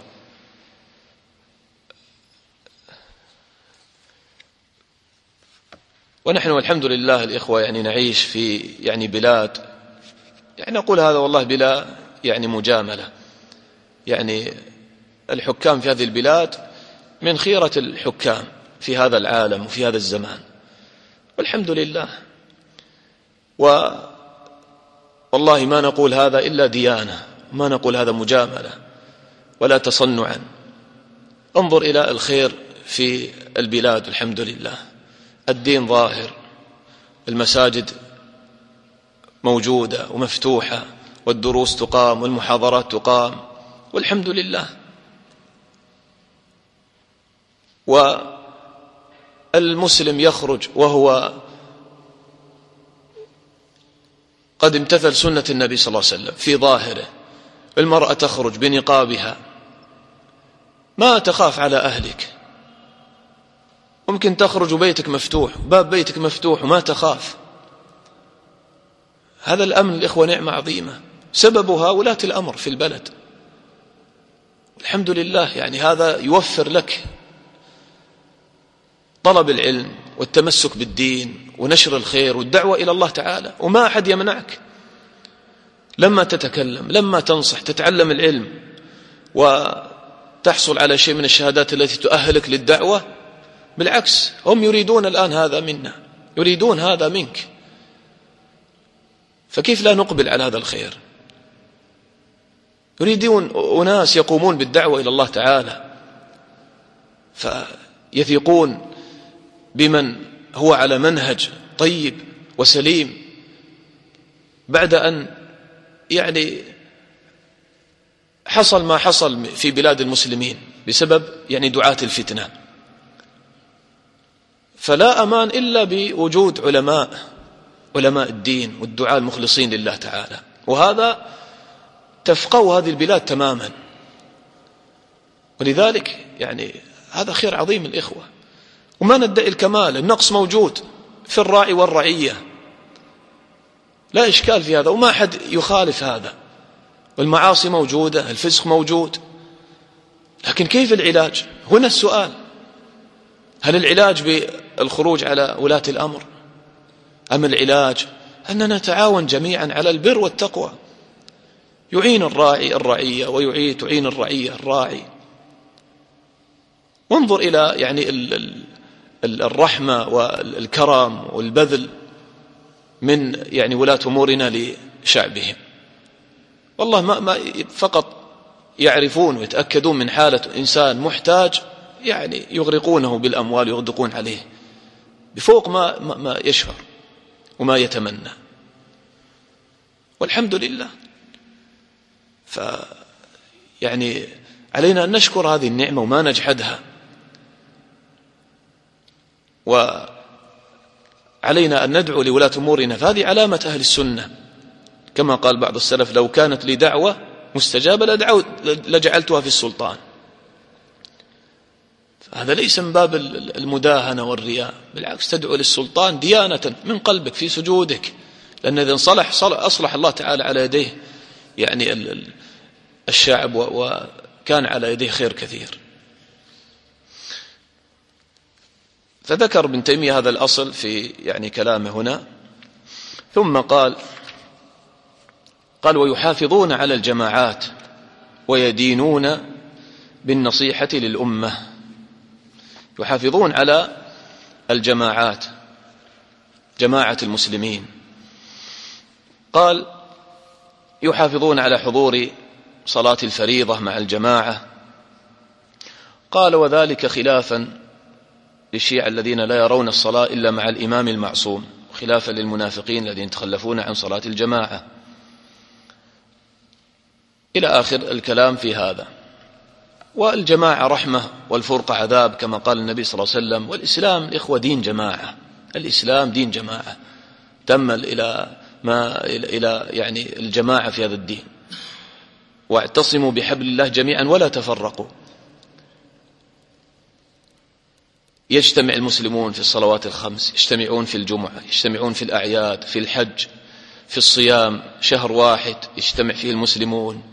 Speaker 1: ونحن والحمد لله الإخوة يعني نعيش في يعني بلاد، يعني نقول هذا والله بلا يعني مجاملة، يعني الحكام في هذه البلاد من خيرة الحكام في هذا العالم وفي هذا الزمان، والحمد لله. والله ما نقول هذا إلا ديانة، ما نقول هذا مجاملة ولا تصنعا. انظر إلى الخير في البلاد، الحمد لله، الدين ظاهر، المساجد موجودة ومفتوحة، والدروس تقام والمحاضرات تقام، والحمد لله. والمسلم يخرج وهو قد امتثل سنة النبي صلى الله عليه وسلم في ظاهره. المرأة تخرج بنقابها، ما تخاف على أهلك، ممكن تخرج وبيتك مفتوح، باب بيتك مفتوح وما تخاف. هذا الأمن الإخوة نعمة عظيمة سببها ولاة الأمر في البلد، الحمد لله. يعني هذا يوفر لك طلب العلم والتمسك بالدين ونشر الخير والدعوة إلى الله تعالى، وما أحد يمنعك لما تتكلم، لما تنصح، تتعلم العلم وتحصل على شيء من الشهادات التي تؤهلك للدعوة. بالعكس، هم يريدون الآن هذا منا، يريدون هذا منك، فكيف لا نقبل على هذا الخير؟ يريدون أناس يقومون بالدعوة إلى الله تعالى، فيثيقون بمن هو على منهج طيب وسليم، بعد أن يعني حصل ما حصل في بلاد المسلمين بسبب يعني دعاة الفتنة. فلا أمان إلا بوجود علماء علماء الدين والدعاة المخلصين لله تعالى. وهذا تفقهوا هذه البلاد تماما. ولذلك يعني هذا خير عظيم الإخوة، وما ندعي الكمال، النقص موجود في الراعي والرعية، لا إشكال في هذا، وما أحد يخالف هذا، والمعاصي موجودة، الفسق موجود، لكن كيف العلاج؟ هنا السؤال، هل العلاج بالخروج على ولاة الأمر، أم العلاج أننا نتعاون جميعا على البر والتقوى، يعين الراعي الرعية ويعين تعين الرعية الراعي. وانظر إلى يعني الرحمة والكرم والبذل من يعني ولاة أمورنا لشعبهم، والله ما ما فقط يعرفون ويتأكدون من حالة إنسان محتاج، يعني يغرقونه بالأموال، يغدقون عليه بفوق ما ما يشعر وما يتمنى، والحمد لله. ف يعني علينا أن نشكر هذه النعمة وما نجحدها، وعلينا أن ندعو لولاة أمورنا، فهذه علامة أهل السنة، كما قال بعض السلف: لو كانت لي دعوة مستجابة لدعوت لجعلتها في السلطان. هذا ليس من باب المداهنة والرياء، بالعكس تدعو للسلطان ديانة من قلبك في سجودك، لأن إذا صلح أصلح الله تعالى على يديه يعني الشعب، وكان على يديه خير كثير. فذكر ابن تيمية هذا الأصل في يعني كلامه هنا، ثم قال قال ويحافظون على الجماعات ويدينون بالنصيحة للأمة. يحافظون على الجماعات، جماعة المسلمين، قال يحافظون على حضور صلاة الفريضة مع الجماعة، قال وذلك خلافا للشيعة الذين لا يرون الصلاة إلا مع الإمام المعصوم، وخلافا للمنافقين الذين يتخلفون عن صلاة الجماعة، إلى آخر الكلام في هذا. والجماعة رحمة والفرقة عذاب، كما قال النبي صلى الله عليه وسلم. والإسلام الإخوة دين جماعة، الإسلام دين جماعة، تمل إلى ما إلى يعني الجماعة في هذا الدين. واعتصموا بحبل الله جميعا ولا تفرقوا. يجتمع المسلمون في الصلوات الخمس، يجتمعون في الجمعة، يجتمعون في الأعياد، في الحج، في الصيام، شهر واحد يجتمع فيه المسلمون.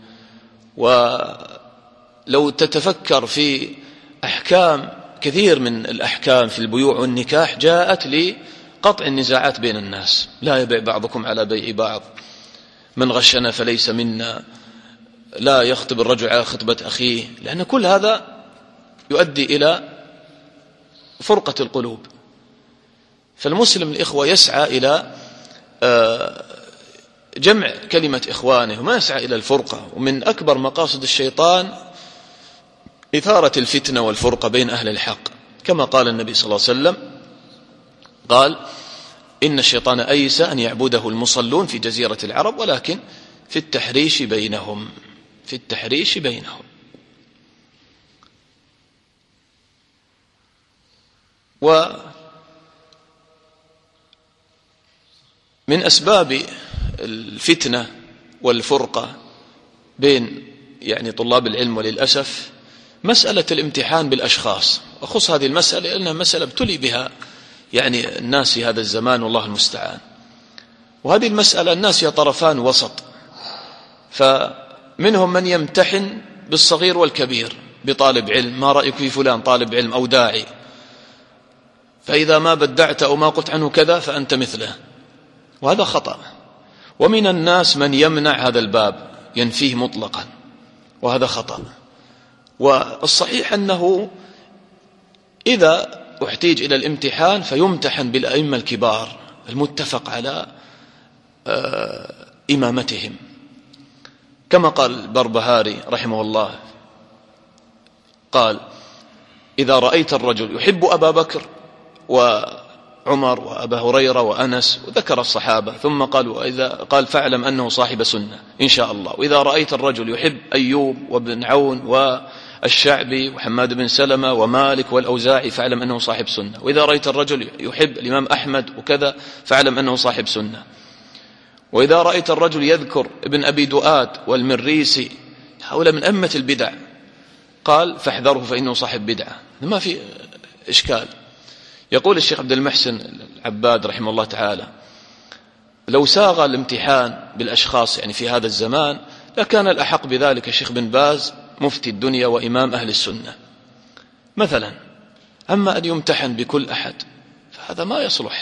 Speaker 1: ولو تتفكر في أحكام كثير من الأحكام في البيوع والنكاح جاءت لقطع النزاعات بين الناس، لا يبيع بعضكم على بيع بعض، من غشنا فليس منا، لا يخطب الرجل على خطبة أخيه، لأن كل هذا يؤدي إلى فرقة القلوب. فالمسلم الإخوة يسعى إلى جمع كلمة إخوانه وما يسعى إلى الفرقة. ومن أكبر مقاصد الشيطان إثارة الفتنة والفرقة بين أهل الحق، كما قال النبي صلى الله عليه وسلم، قال إن الشيطان أيس أن يعبده المصلون في جزيرة العرب، ولكن في التحريش بينهم، في التحريش بينهم. ومن أسباب الفتنة والفرقة بين يعني طلاب العلم وللأسف مسألة الامتحان بالأشخاص. أخص هذه المسألة لأنها مسألة ابتلي بها يعني الناس في هذا الزمان والله المستعان. وهذه المسألة الناس هي طرفان وسط، فمنهم من يمتحن بالصغير والكبير بطالب علم، ما رأيك في فلان طالب علم أو داعي، فإذا ما بدعت أو ما قلت عنه كذا فأنت مثله، وهذا خطأ. ومن الناس من يمنع هذا الباب، ينفيه مطلقا، وهذا خطأ. والصحيح أنه إذا احتيج إلى الامتحان فيمتحن بالأئمة الكبار المتفق على إمامتهم، كما قال البربهاري رحمه الله، قال إذا رأيت الرجل يحب أبا بكر وعمر وأبا هريرة وأنس، وذكر الصحابة، ثم قال وإذا قال فاعلم أنه صاحب سنة إن شاء الله. وإذا رأيت الرجل يحب أيوب وابن عون والشعبي وحماد بن سلمة ومالك والأوزاعي فاعلم أنه صاحب سنة. وإذا رأيت الرجل يحب الإمام أحمد وكذا فاعلم أنه صاحب سنة. وإذا رأيت الرجل يذكر ابن أبي دؤاد والمريسي هؤلاء من أمة البدع، قال فاحذره فإنه صاحب بدعة، ما في إشكال. يقول الشيخ عبد المحسن العباد رحمه الله تعالى: لو ساغ الامتحان بالأشخاص يعني في هذا الزمان لكان الأحق بذلك الشيخ بن باز مفتي الدنيا وإمام أهل السنة مثلا. أما أن يمتحن بكل أحد فهذا ما يصلح.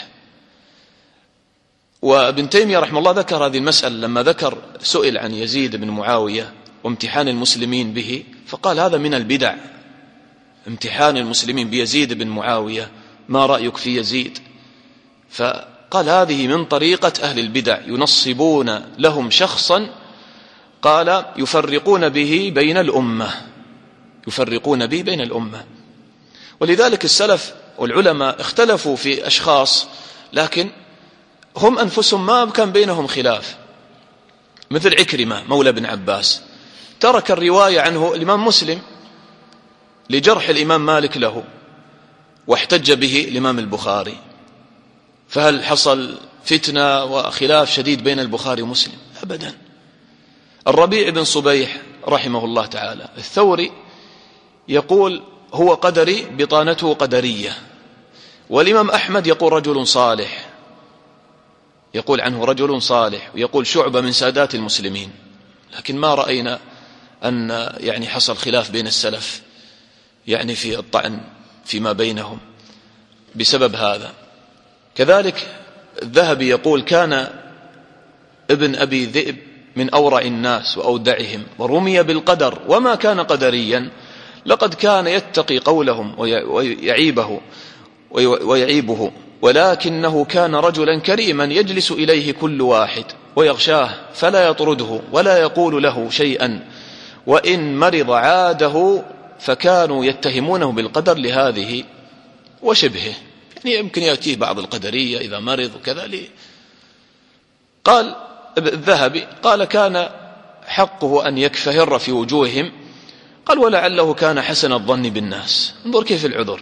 Speaker 1: وابن تيمية رحمه الله ذكر هذه المسألة لما ذكر سئل عن يزيد بن معاوية وامتحان المسلمين به، فقال هذا من البدع، امتحان المسلمين بيزيد بن معاوية، ما رأيك في يزيد؟ فقال هذه من طريقة أهل البدع، ينصبون لهم شخصا قال يفرقون به بين الأمة، يفرقون به بين الأمة. ولذلك السلف والعلماء اختلفوا في أشخاص لكن هم أنفسهم ما كان بينهم خلاف، مثل عكرمة مولى بن عباس ترك الرواية عنه الإمام مسلم لجرح الإمام مالك له، واحتج به الإمام البخاري، فهل حصل فتنة وخلاف شديد بين البخاري ومسلم؟ أبدا. الربيع بن صبيح رحمه الله تعالى الثوري يقول هو قدري بطانته قدرية، والإمام أحمد يقول رجل صالح، يقول عنه رجل صالح، ويقول شعبة من سادات المسلمين، لكن ما رأينا أن يعني حصل خلاف بين السلف يعني في الطعن فيما بينهم بسبب هذا. كذلك الذهبي يقول كان ابن أبي ذئب من أورع الناس وأودعهم، ورمي بالقدر وما كان قدريا، لقد كان يتقي قولهم ويعيبه ويعيبه ولكنه كان رجلا كريما يجلس إليه كل واحد ويغشاه فلا يطرده ولا يقول له شيئا، وإن مرض عاده، فكانوا يتهمونه بالقدر لهذه وشبهه، يعني يمكن يأتيه بعض القدرية إذا مرض وكذا لي. قال الذهبي قال كان حقه أن يكفهر في وجوههم، قال ولعله كان حسن الظن بالناس. انظر كيف العذر.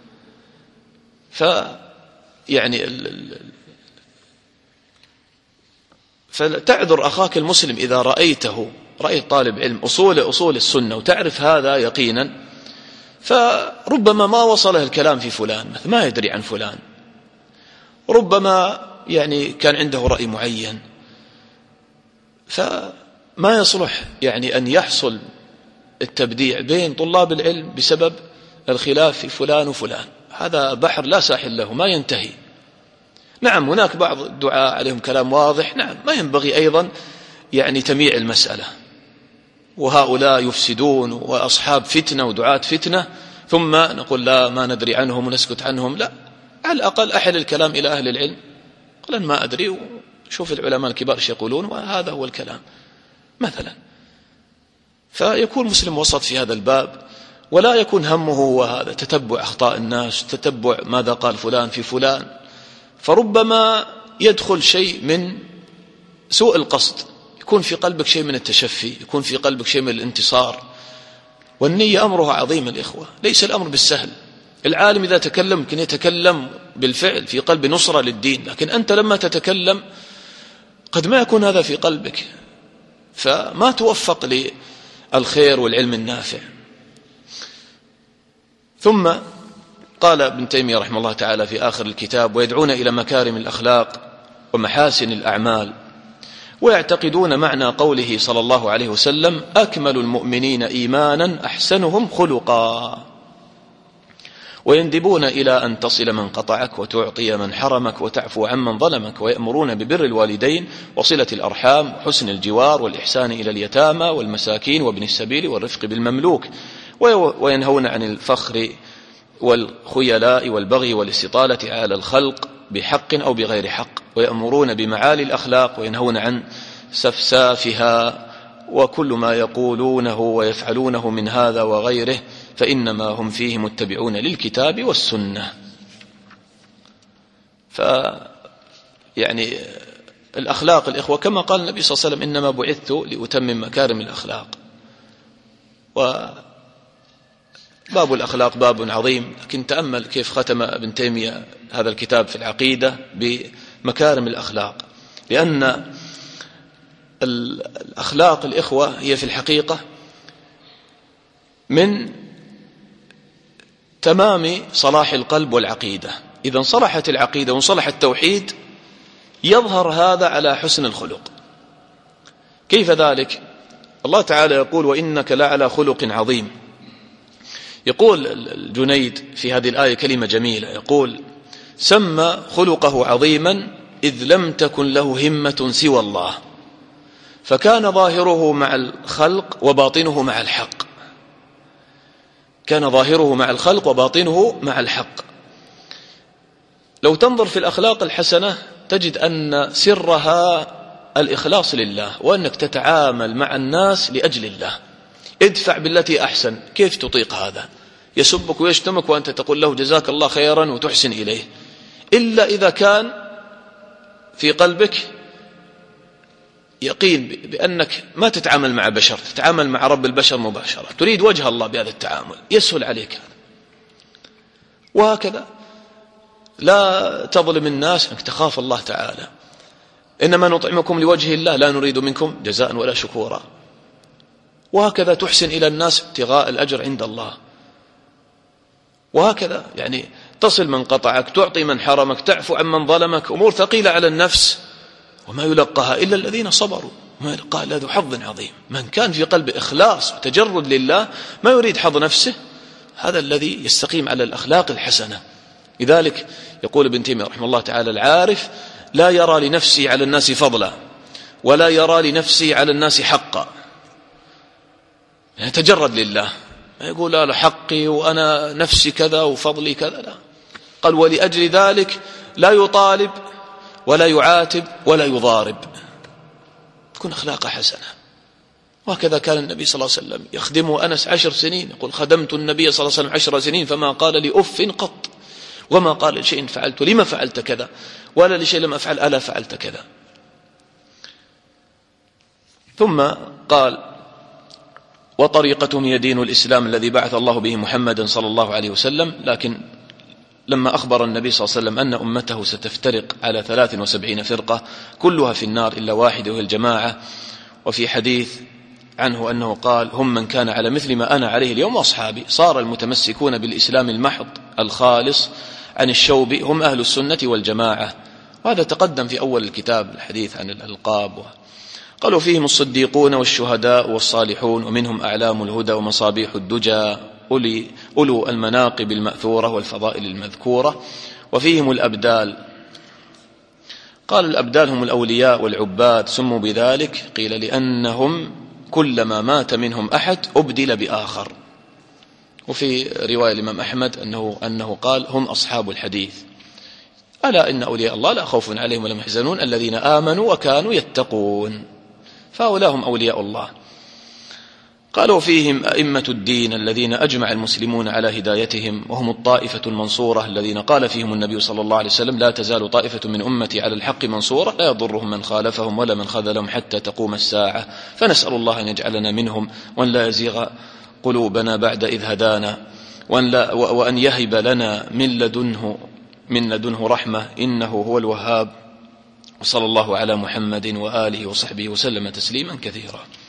Speaker 1: ف يعني فتعذر أخاك المسلم إذا رأيته، رأيت طالب علم أصول أصول السنة وتعرف هذا يقينا، فربما ما وصله الكلام في فلان، ما يدري عن فلان، ربما يعني كان عنده رأي معين، فما يصلح يعني أن يحصل التبديع بين طلاب العلم بسبب الخلاف في فلان وفلان. هذا بحر لا ساحل له، ما ينتهي. نعم هناك بعض الدعاء عليهم كلام واضح، نعم ما ينبغي أيضا يعني تمييع المسألة، وهؤلاء يفسدون وأصحاب فتنة ودعاة فتنة، ثم نقول لا ما ندري عنهم ونسكت عنهم. لا، على الأقل أحل الكلام إلى أهل العلم، قال ما أدري وشوف العلماء الكبار ايش يقولون، وهذا هو الكلام مثلا. فيكون مسلم وسط في هذا الباب، ولا يكون همه هو هذا تتبع أخطاء الناس، تتبع ماذا قال فلان في فلان، فربما يدخل شيء من سوء القصد، يكون في قلبك شيء من التشفي، يكون في قلبك شيء من الانتصار. والنية أمرها عظيم الإخوة، ليس الأمر بالسهل. العالم إذا تكلم يمكن يتكلم بالفعل في قلب نصرة للدين، لكن أنت لما تتكلم قد ما يكون هذا في قلبك، فما توفق للخير والعلم النافع. ثم قال ابن تيمية رحمه الله تعالى في آخر الكتاب: ويدعون إلى مكارم الأخلاق ومحاسن الأعمال، ويعتقدون معنى قوله صلى الله عليه وسلم: أكمل المؤمنين إيمانا أحسنهم خلقا، ويندبون إلى أن تصل من قطعك وتعطي من حرمك وتعفو عمن ظلمك، ويأمرون ببر الوالدين وصلة الأرحام وحسن الجوار والإحسان إلى اليتامى والمساكين وابن السبيل والرفق بالمملوك، وينهون عن الفخر والخيلاء والبغي والاستطالة على الخلق بحق أو بغير حق، ويأمرون بمعالي الأخلاق وينهون عن سفسافها، وكل ما يقولونه ويفعلونه من هذا وغيره فإنما هم فيه متبعون للكتاب والسنة. ف يعني الأخلاق الإخوة كما قال النبي صلى الله عليه وسلم: إنما بعثت لأتمم مكارم الأخلاق. وباب الأخلاق باب عظيم، لكن تأمل كيف ختم ابن تيمية هذا الكتاب في العقيدة بمكارم الأخلاق، لأن الأخلاق الإخوة هي في الحقيقة من تمام صلاح القلب والعقيدة. إذا صلحت العقيدة وصلح التوحيد يظهر هذا على حسن الخلق. كيف ذلك؟ الله تعالى يقول: وإنك لعلى خلق عظيم. يقول الجنيد في هذه الآية كلمة جميلة، يقول: سمى خلقه عظيما إذ لم تكن له همة سوى الله، فكان ظاهره مع الخلق وباطنه مع الحق. كان ظاهره مع الخلق وباطنه مع الحق. لو تنظر في الأخلاق الحسنة تجد أن سرها الإخلاص لله، وأنك تتعامل مع الناس لأجل الله. ادفع بالتي أحسن. كيف تطيق هذا؟ يسبك ويشتمك وأنت تقول له جزاك الله خيرا وتحسن إليه، إلا إذا كان في قلبك يقين بأنك ما تتعامل مع بشر، تتعامل مع رب البشر مباشرة، تريد وجه الله بهذا التعامل، يسهل عليك هذا. وهكذا لا تظلم الناس، أنك تخاف الله تعالى. إنما نطعمكم لوجه الله لا نريد منكم جزاء ولا شكورا. وهكذا تحسن إلى الناس ابتغاء الأجر عند الله. وهكذا يعني تصل من قطعك، تعطي من حرمك، تعفو عن من ظلمك. أمور ثقيلة على النفس وما يلقاها إلا الذين صبروا، ما يلقاها إلا ذو حظ عظيم. من كان في قلبه إخلاص وتجرد لله ما يريد حظ نفسه، هذا الذي يستقيم على الأخلاق الحسنة. لذلك يقول ابن تيمية رحمه الله تعالى: العارف لا يرى لنفسه على الناس فضلا ولا يرى لنفسه على الناس حقا. يعني تجرد لله، ما يقول لا حقي وأنا نفسي كذا وفضلي كذا، لا. قال: ولأجل ذلك لا يطالب ولا يعاتب ولا يضارب. تكون أخلاق حسنة. وهكذا كان النبي صلى الله عليه وسلم يخدمه أنس عشر سنين، يقول: خدمت النبي صلى الله عليه وسلم عشر سنين فما قال لي أف قط، وما قال لشيء فعلت لما فعلت كذا، ولا لشيء لم أفعل ألا فعلت كذا. ثم قال: وطريقتهم هي دين الإسلام الذي بعث الله به محمدا صلى الله عليه وسلم. لكن لما أخبر النبي صلى الله عليه وسلم أن أمته ستفترق على ثلاث وسبعين فرقة كلها في النار إلا واحدة وهي الجماعة، وفي حديث عنه أنه قال: هم من كان على مثل ما أنا عليه اليوم وأصحابي. صار المتمسكون بالإسلام المحض الخالص عن الشوب هم أهل السنة والجماعة. وهذا تقدم في أول الكتاب الحديث عن الألقاب. قالوا: فيهم الصديقون والشهداء والصالحون، ومنهم أعلام الهدى ومصابيح الدجى أولي أولو المناقب المأثورة والفضائل المذكورة، وفيهم الأبدال. قال: الأبدال هم الأولياء والعباد، سموا بذلك قيل لأنهم كلما مات منهم أحد أبدل بآخر. وفي رواية الإمام أحمد أنه, أنه قال: هم أصحاب الحديث. ألا إن أولياء الله لا خوف عليهم ولا يحزنون الذين آمنوا وكانوا يتقون. فهؤلاء هم أولياء الله. قالوا: فيهم أئمة الدين الذين أجمع المسلمون على هدايتهم، وهم الطائفة المنصورة الذين قال فيهم النبي صلى الله عليه وسلم: لا تزال طائفة من أمتي على الحق منصورة لا يضرهم من خالفهم ولا من خذلهم حتى تقوم الساعة. فنسأل الله أن يجعلنا منهم، وأن لا يزيغ قلوبنا بعد إذ هدانا، وأن, لا وأن يهب لنا من لدنه من لدنه رحمة إنه هو الوهاب. وصلى الله على محمد وآله وصحبه وسلم تسليما كثيرا.